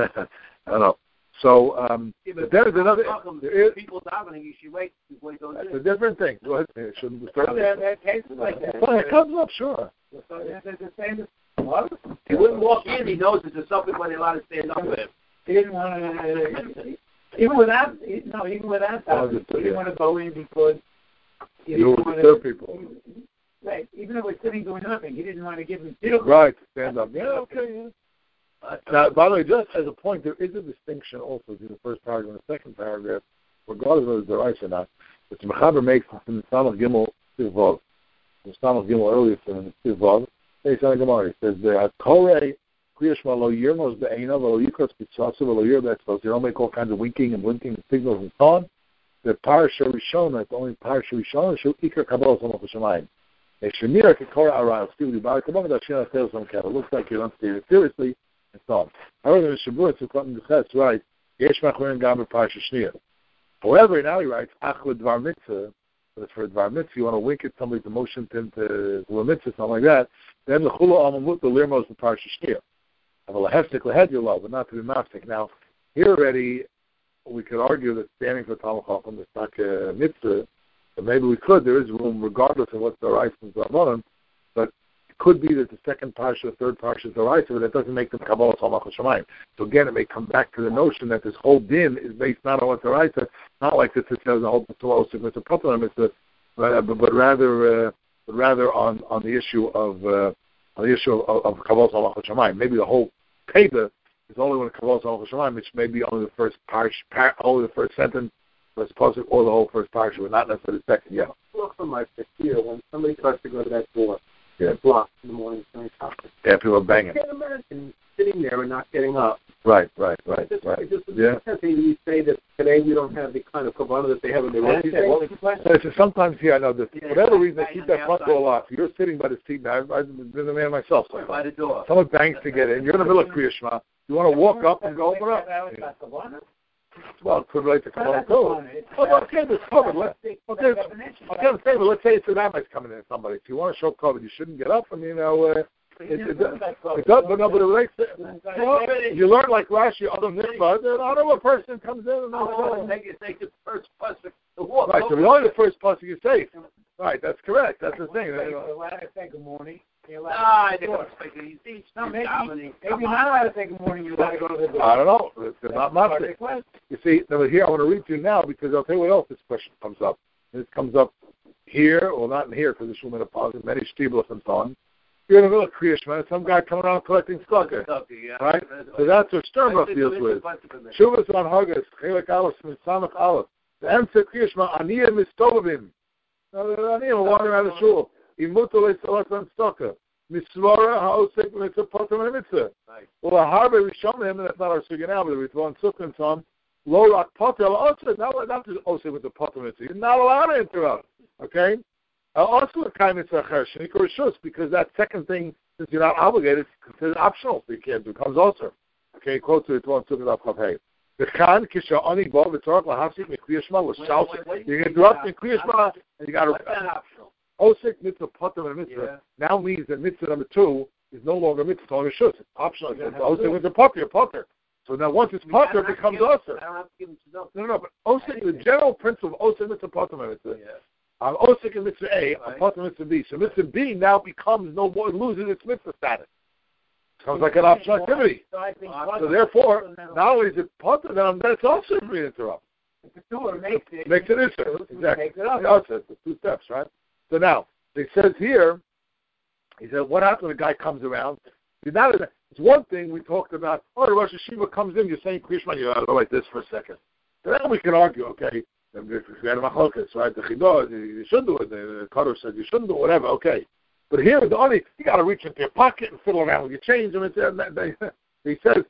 [SPEAKER 1] I don't know. So there's another.
[SPEAKER 2] People davening, you should wait before you go in.
[SPEAKER 1] That's a different thing. Go ahead. It shouldn't disturb.
[SPEAKER 2] There are cases like that.
[SPEAKER 1] Well, it comes up, sure.
[SPEAKER 2] The same. He wouldn't walk in. He knows it's something when they're allowed to stand up with him. He didn't want to. Even without that, he didn't want to go in because
[SPEAKER 1] you would disturb people.
[SPEAKER 2] Right. Even if we're sitting doing nothing, he didn't want to give him.
[SPEAKER 1] Right. Stand up. Yeah. Okay. Yeah. Now, by the way, just as a point, there is a distinction also between the first paragraph and the second paragraph, regardless of whether it's the Doraisa or not, which Mechaber makes in the Samach Gimel Sivvav. The Samach Gimel earlier in the Sivvav. He says, "The Korei Kriyashma lo yirmos be'einav lo yikros b'tzasu lo yir b'etzvos." You don't make all kinds of winking and blinking signals and so on. The Parasha Rishona, the only Parasha Rishona, should ikar kabbalah samach l'shamayim. A shemira kekora aral still about it. The moment that shena fails some kind, it looks like you don't take it seriously and so on. However, the Shavuot Sukkot Nechas writes, "Yesh machlorim gam b'Parasha Shniya." However, now he writes, "Ach l'dvar mitzvah." But for a dvar mitzvah, you want to wink at somebody to motion him to do a mitzvah, something like that. Then the chula amamut the lirmos the Parasha Shniya. Have a laheftik lehed your love, but not to be maftik. Now, here already, we could argue that standing for Talmud Chacham is not a mitzvah, but maybe we could. There is room, regardless of what's the rice and Zavanim, but it could be that the second parsha, the third parsha is the rice, but that doesn't make them Kabbalah Salmach Shamayim. So again, it may come back to the notion that this whole din is based not on what's the rice, not like this it says the whole Torah Osik Mitzvah, but rather on the issue of Kabbalah Salmach Shamayim. Maybe the whole Peda is only when Kabbalah Salmach Shamayim, which may be only the first only the first sentence. Let's pause it, or the whole first parsha, but not necessarily the second. Yeah.
[SPEAKER 2] Look for my fear when somebody tries to go to that door. It's blocked in the morning.
[SPEAKER 1] Yeah, people are banging.
[SPEAKER 2] I can't imagine sitting there and not getting up.
[SPEAKER 1] Right. Yeah.
[SPEAKER 2] You say that today we don't have the kind of kavanah that they have in their
[SPEAKER 1] work. Sometimes here, I know this. For whatever reason, they keep that front door locked. You're sitting by the seat now. I've been a man myself.
[SPEAKER 2] By the door.
[SPEAKER 1] Someone bangs to get in. You're in the middle of Kriya Shema. You want to walk up and go open up. Well, it could relate to Kabbalah too. Okay, there's covered. Let's say it's an Amex coming in somebody. If you want to show covered, you shouldn't get up. I mean, it does, but it relates to, you learn like Rashi, other mitzvah, that I know a person comes in and
[SPEAKER 2] take the first pasuk to walk.
[SPEAKER 1] Right, so only the first pasuk is safe. Right, that's correct. That's the thing.
[SPEAKER 2] Allowed to say good morning. I didn't expect it. Maybe you're not allowed to say good morning. You're allowed to go to the door.
[SPEAKER 1] I don't know. It's not my thing. You see, here I want to read to you now because I'll tell you what else this question comes up. It comes up here, well, not in here because this woman deposited many shtiblos and so on. You're in the middle of Kriya Shema, some guy coming around collecting tzedakah, right? So that's what Sternbuch deals with. Shuvas on Haggis, Chelik Aleph, Samach Aleph. The answer Kriya Shema, Aniyah Mistovavim. Aniyah wandering around the shul. Imuto le'salat on tzedakah. Misvara ha'osek mitzvah potem mitzvah. Well, a harbe Rishonim, and that's not our sugi now, but it's one sukkah and some. Lo rak potem osek, not just osek with the potem mitzvah. You're not allowed to interrupt. Okay. Also, a kindness because that second thing, since you're not obligated, it's considered optional, so you can't. It becomes also. Okay, quote to it. You can interrupt in Kriya Shema, and you got to. Osik mitzvah potem and mitzvah now means that mitzvah number 2 is no longer mitzvah, it's only shus. It's optional. It's osik mitzvah potter. So now once it's potter, it becomes osir. No, but osik, the general principle of osik mitzvah potem and mitzvah. Osik in mitzvah A, potem mitzvah B. So mitzvah B now becomes no more, loses its mitzvah status. Sounds like an optional activity. So therefore, not only is it potter, then it's also for me to interrupt. Makes it isser. Exactly. It's 2 steps, right? So now, it says here, he said, what happens when a guy comes around? It's one thing we talked about, the Rosh Hashiva comes in, you're saying Kriya Shema, you got to go like this for a second. So then we can argue, okay, if we had a machlokas, right, the Chidah, you should do it, the Kadosh said you shouldn't do it, whatever, okay. But here, you got to reach into your pocket and fiddle around with your change, and he says,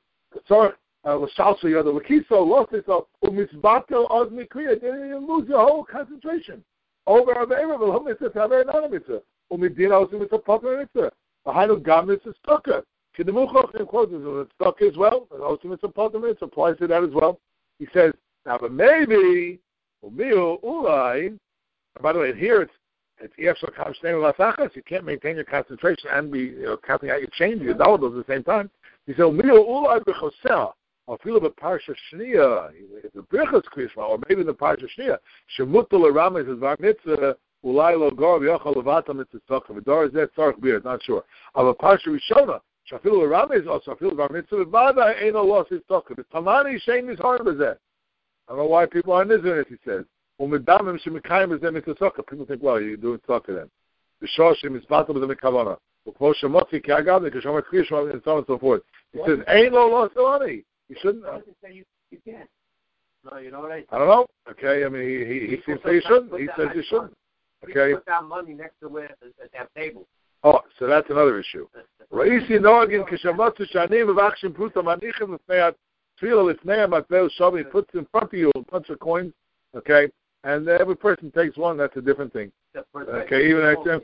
[SPEAKER 1] L'shalso yada l'kiso, l'osiso, u'mitzvato oz mikriya, then you lose your whole concentration. Over Avera, v'lo mitzvah, Avera not a mitzvah. U'midina osu mitzvah, potem mitzvah. V'hainu gam mitzvah stucca. Kidemuchoch in quotes, it's stucca as well. Osu mitzvah, potem mitzvah applies to that as well. He says, now, but maybe, u'miu, ulai, by the way, here it's yefshal kamshnei l'asachas. You can't maintain your concentration and be counting out your change, your dollars at the same time. He said, u'miu, ulai b'choseh. Or feel about Parsha Shniya, the Birchas Krishma, or maybe the Parsha Shniya. Shemutul Rames is Var Mitzvah, Ulai Lo Gor V'Yochal Levata Mitzvah Tzorch. V'Dor is that Tzorch Beer, not sure. Of a Parsha Rishona, Shafilu Rames also Shafilu Var Mitzvah, V'Vada Ain't No Loss is Tzorch. The Tamani Shein is hard as that. I don't know why people aren't in it, he says. Umedamim Shemikayim is then Mitzvah Tzorch. People think, well, you're doing Tzorch then. The Shoshim is Vatal with the Mikavana. Ukmo Shemotzi Kiagam, Kishomar Krishma, and so on and so forth. He says, Ain't No Loss Elani. You shouldn't.
[SPEAKER 2] You can't. No, you know what I
[SPEAKER 1] don't know. Okay, I mean, he seems to say you shouldn't. He says you shouldn't. Okay.
[SPEAKER 2] Put down money next to where at that table.
[SPEAKER 1] Oh, so that's another issue. Raisi Noagin Kishamatsu Shanim Avakshim Pruta Manichim Lefneat Tefillah Lefneat Matvel Shavi puts in front of you a bunch of coins. Okay, and every person takes one. That's a different thing. Okay, even enter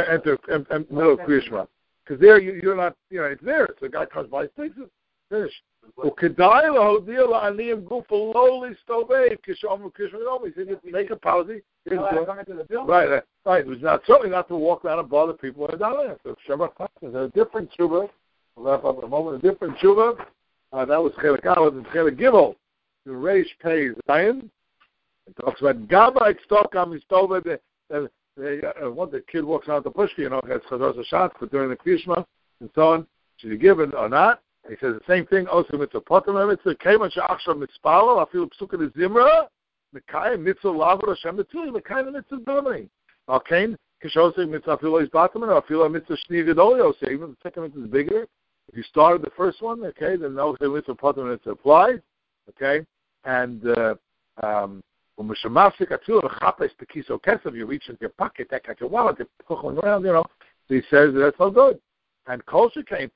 [SPEAKER 1] middle of Kriya Shema, because there you're not. It's there. So the guy comes by, takes it. Finish. Make a policy. Right. It was certainly not to walk around and bother people in Adalah. So Shabbat class is a different tshuva. We'll wrap up in a moment. A different tshuva. That was Chelik Aleph and Chelik Gimel. The Reish Pei Zion. It talks about Gama Ekstokam Istova. Once the kid walks out the pushki, gets Chazos a shot, but during the Kriya Shema and so on, should you give it or not? He says the same thing. Also, mitzvah potem mitzvah. Keiman she'achshav mitzpalo. Afilu psuka d'zimra. Mekayim mitzvah lavor Hashem mitzvah. Mekayim mitzvah domini. Alkein kishosei mitzvah afilu is bataman. Afilu mitzvah shni gedoli. Also, even the second mitzvah is bigger. If you started the first one, okay, then also mitzvah potem mitzvah applies. Okay, and when mishamafsik afilu v'chapes pekiso kesef, you reach into your pocket, take out your wallet, you're pushing around, So he says that's no good. And kosher came.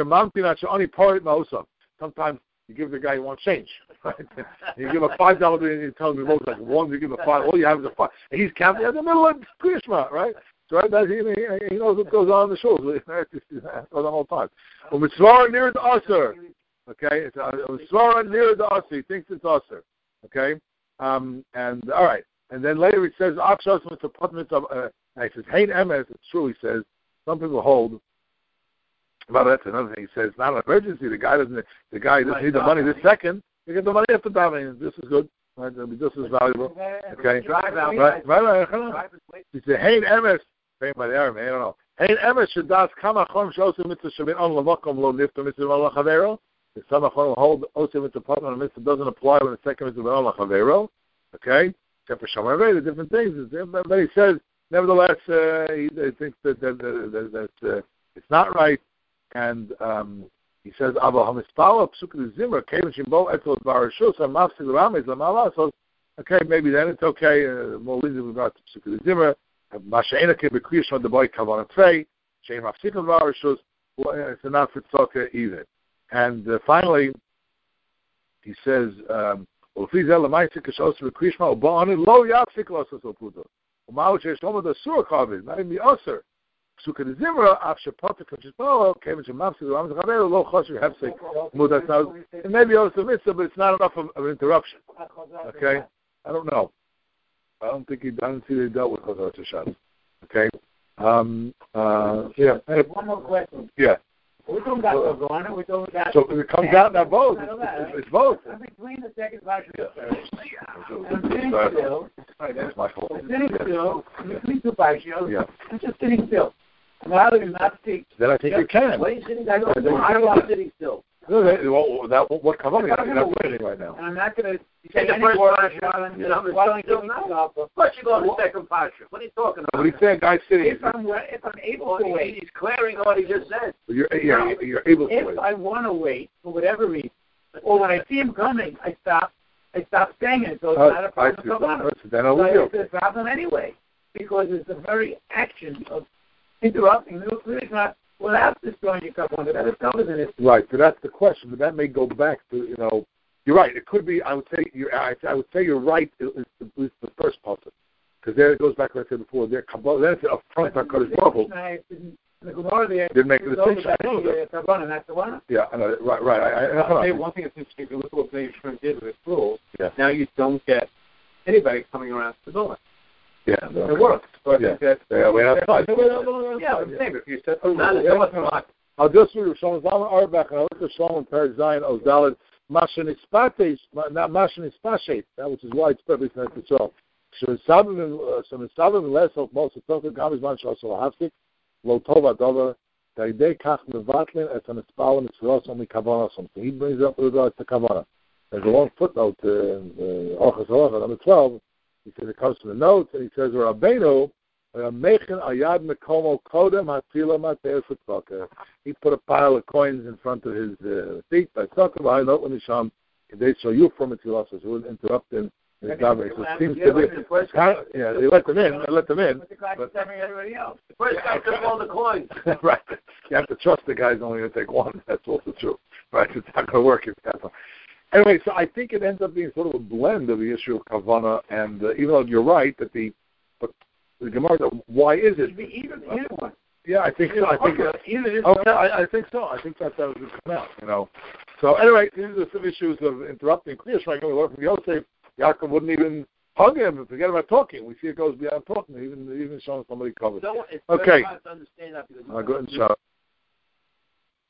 [SPEAKER 1] Sometimes you give the guy who wants change. Right? You give a $5 bill and you tell him he looks like one, you give him a $5, all you have is a $5. And he's counting in the middle of Kriya Shema, right? So right, he knows what goes on in the shul. It goes on all the time. Mitzvah near the Aser. Okay? It's Mitzvah near the Aser. He thinks it's Aser. Okay? And all right. And then later he says, Akshas Mitzvah Pot Mitzvah. He says, Hein Emes. It's true, he says. Some people hold. Well, that's another thing. He says it's not an emergency. The guy doesn't need the money this second. You get the money after davening. This is good. Right? It'll be just as valuable. Okay. Right. He said, "Hein emes." Saying by the Arab, I don't know. Hein emes shadas kama chom shosim mitzvah shavin on lamakom lo nifta mitzvah on lachavero. If some chom hold osim mitzvah partner on mitzvah doesn't apply when the second mitzvah on lachavero. Okay. Except for Shomer the different things. But he says, nevertheless, he thinks that it's not right. And he says, okay, maybe then it's okay. More reason with regard to Psukah Zimmer. The boy it's enough for Tzokah either. And finally, he says, Umau Sheshoma the Sur Kavod, not even the Osir. Psuka the Zimra, after Potter Kachipolo, came into Mafsi, the Ramaz Chavelo, Lo Chosher, Hefsek, Mudas. Now, it may be also Mitzvah, but it's not enough of an interruption. Okay? I don't know. I don't see they dealt with Chazar Shabbos. Okay? Yeah.
[SPEAKER 2] One more question.
[SPEAKER 1] Yeah.
[SPEAKER 2] We're talking about Kavana, we're talking about...
[SPEAKER 1] So it comes out now both. It's both.
[SPEAKER 2] I'm between the second version and the third. I'm
[SPEAKER 1] sitting
[SPEAKER 2] still.
[SPEAKER 1] That's my fault.
[SPEAKER 2] I'm sitting still. I'm between two partials.
[SPEAKER 1] Yeah.
[SPEAKER 2] I'm just sitting still. I'm rather than not speak.
[SPEAKER 1] Then I think you can.
[SPEAKER 2] What are you sitting there? I don't want sitting still.
[SPEAKER 1] What Kavana? I'm not waiting right now.
[SPEAKER 2] And I'm not going to
[SPEAKER 3] take
[SPEAKER 2] any
[SPEAKER 3] first
[SPEAKER 2] more.
[SPEAKER 3] Why don't you now? Let's you go to the second posture. What are you talking about?
[SPEAKER 1] What he's saying, guys sitting.
[SPEAKER 2] If I'm able to wait.
[SPEAKER 3] He's clearing what he just said.
[SPEAKER 1] You're able to wait.
[SPEAKER 2] If I want to wait for whatever reason, or when I see him coming, I stop staying in. So it's not a problem.
[SPEAKER 1] Then I will.
[SPEAKER 2] It's a problem anyway, because it's the very action of interrupting the nuclear without destroying your Kavana. That is covered in it.
[SPEAKER 1] Right, so that's the question. But that may go back to, you're right. It could be. I would say you're right. It's the first puzzle, because there it goes back to what I said before. There, then it's up front.
[SPEAKER 2] The Gemara there
[SPEAKER 1] didn't make a distinction. I know
[SPEAKER 2] that. That's the one.
[SPEAKER 1] Yeah, I know. Right. I
[SPEAKER 4] one thing is interesting. If you look at what Dave Schmidt did with his rules,
[SPEAKER 1] yeah.
[SPEAKER 4] Now you don't get anybody coming around the building.
[SPEAKER 1] Yeah,
[SPEAKER 4] it works. So I think that
[SPEAKER 1] we have five.
[SPEAKER 4] Yeah, I'm saying if you said
[SPEAKER 1] I'll just read Shlomo Zalman Auerbach and I'll look at Shlomo Perek Zion Ozdalet Mashen Ispates, not Mashen Ispashet, that which is widespread in Israel. So Sabbath less of most of the Gamis Man Shal Hafsik, Lo Tova Dover, Daidei Kach Mevatlin, as an Espalim Israel only Kavanah. So he brings up with regards to Kavanah. There's a long footnote in Orchos Halacha, number 12. He says it comes from the notes, and he says, "Rabbeinu, mechin ayad mekomo kodem hatila matei futzaka." He put a pile of coins in front of his feet. By sukkah, I know when Nisham, they show you from it, so it wouldn't interrupt him. So it seems to be, they let them in. They let them in.
[SPEAKER 2] But everybody else.
[SPEAKER 3] The first guy took all the coins.
[SPEAKER 1] Right. You have to trust the guy's only going to take one. That's also true. Right. It's not going to work if that's one. Anyway, so I think it ends up being sort of a blend of the issue of Kavana, and even though you're right that the Gemara, why is it?
[SPEAKER 2] Either one.
[SPEAKER 1] Yeah, I think so. I think so. I think that would come out. So anyway, these are some issues of interrupting Kriya Shema. We learn from Yosef. Yaakov wouldn't even hug him and forget about talking. We see it goes beyond talking, even showing somebody covered.
[SPEAKER 3] So it's
[SPEAKER 1] okay.
[SPEAKER 3] very hard to understand that because
[SPEAKER 1] I'll go and show.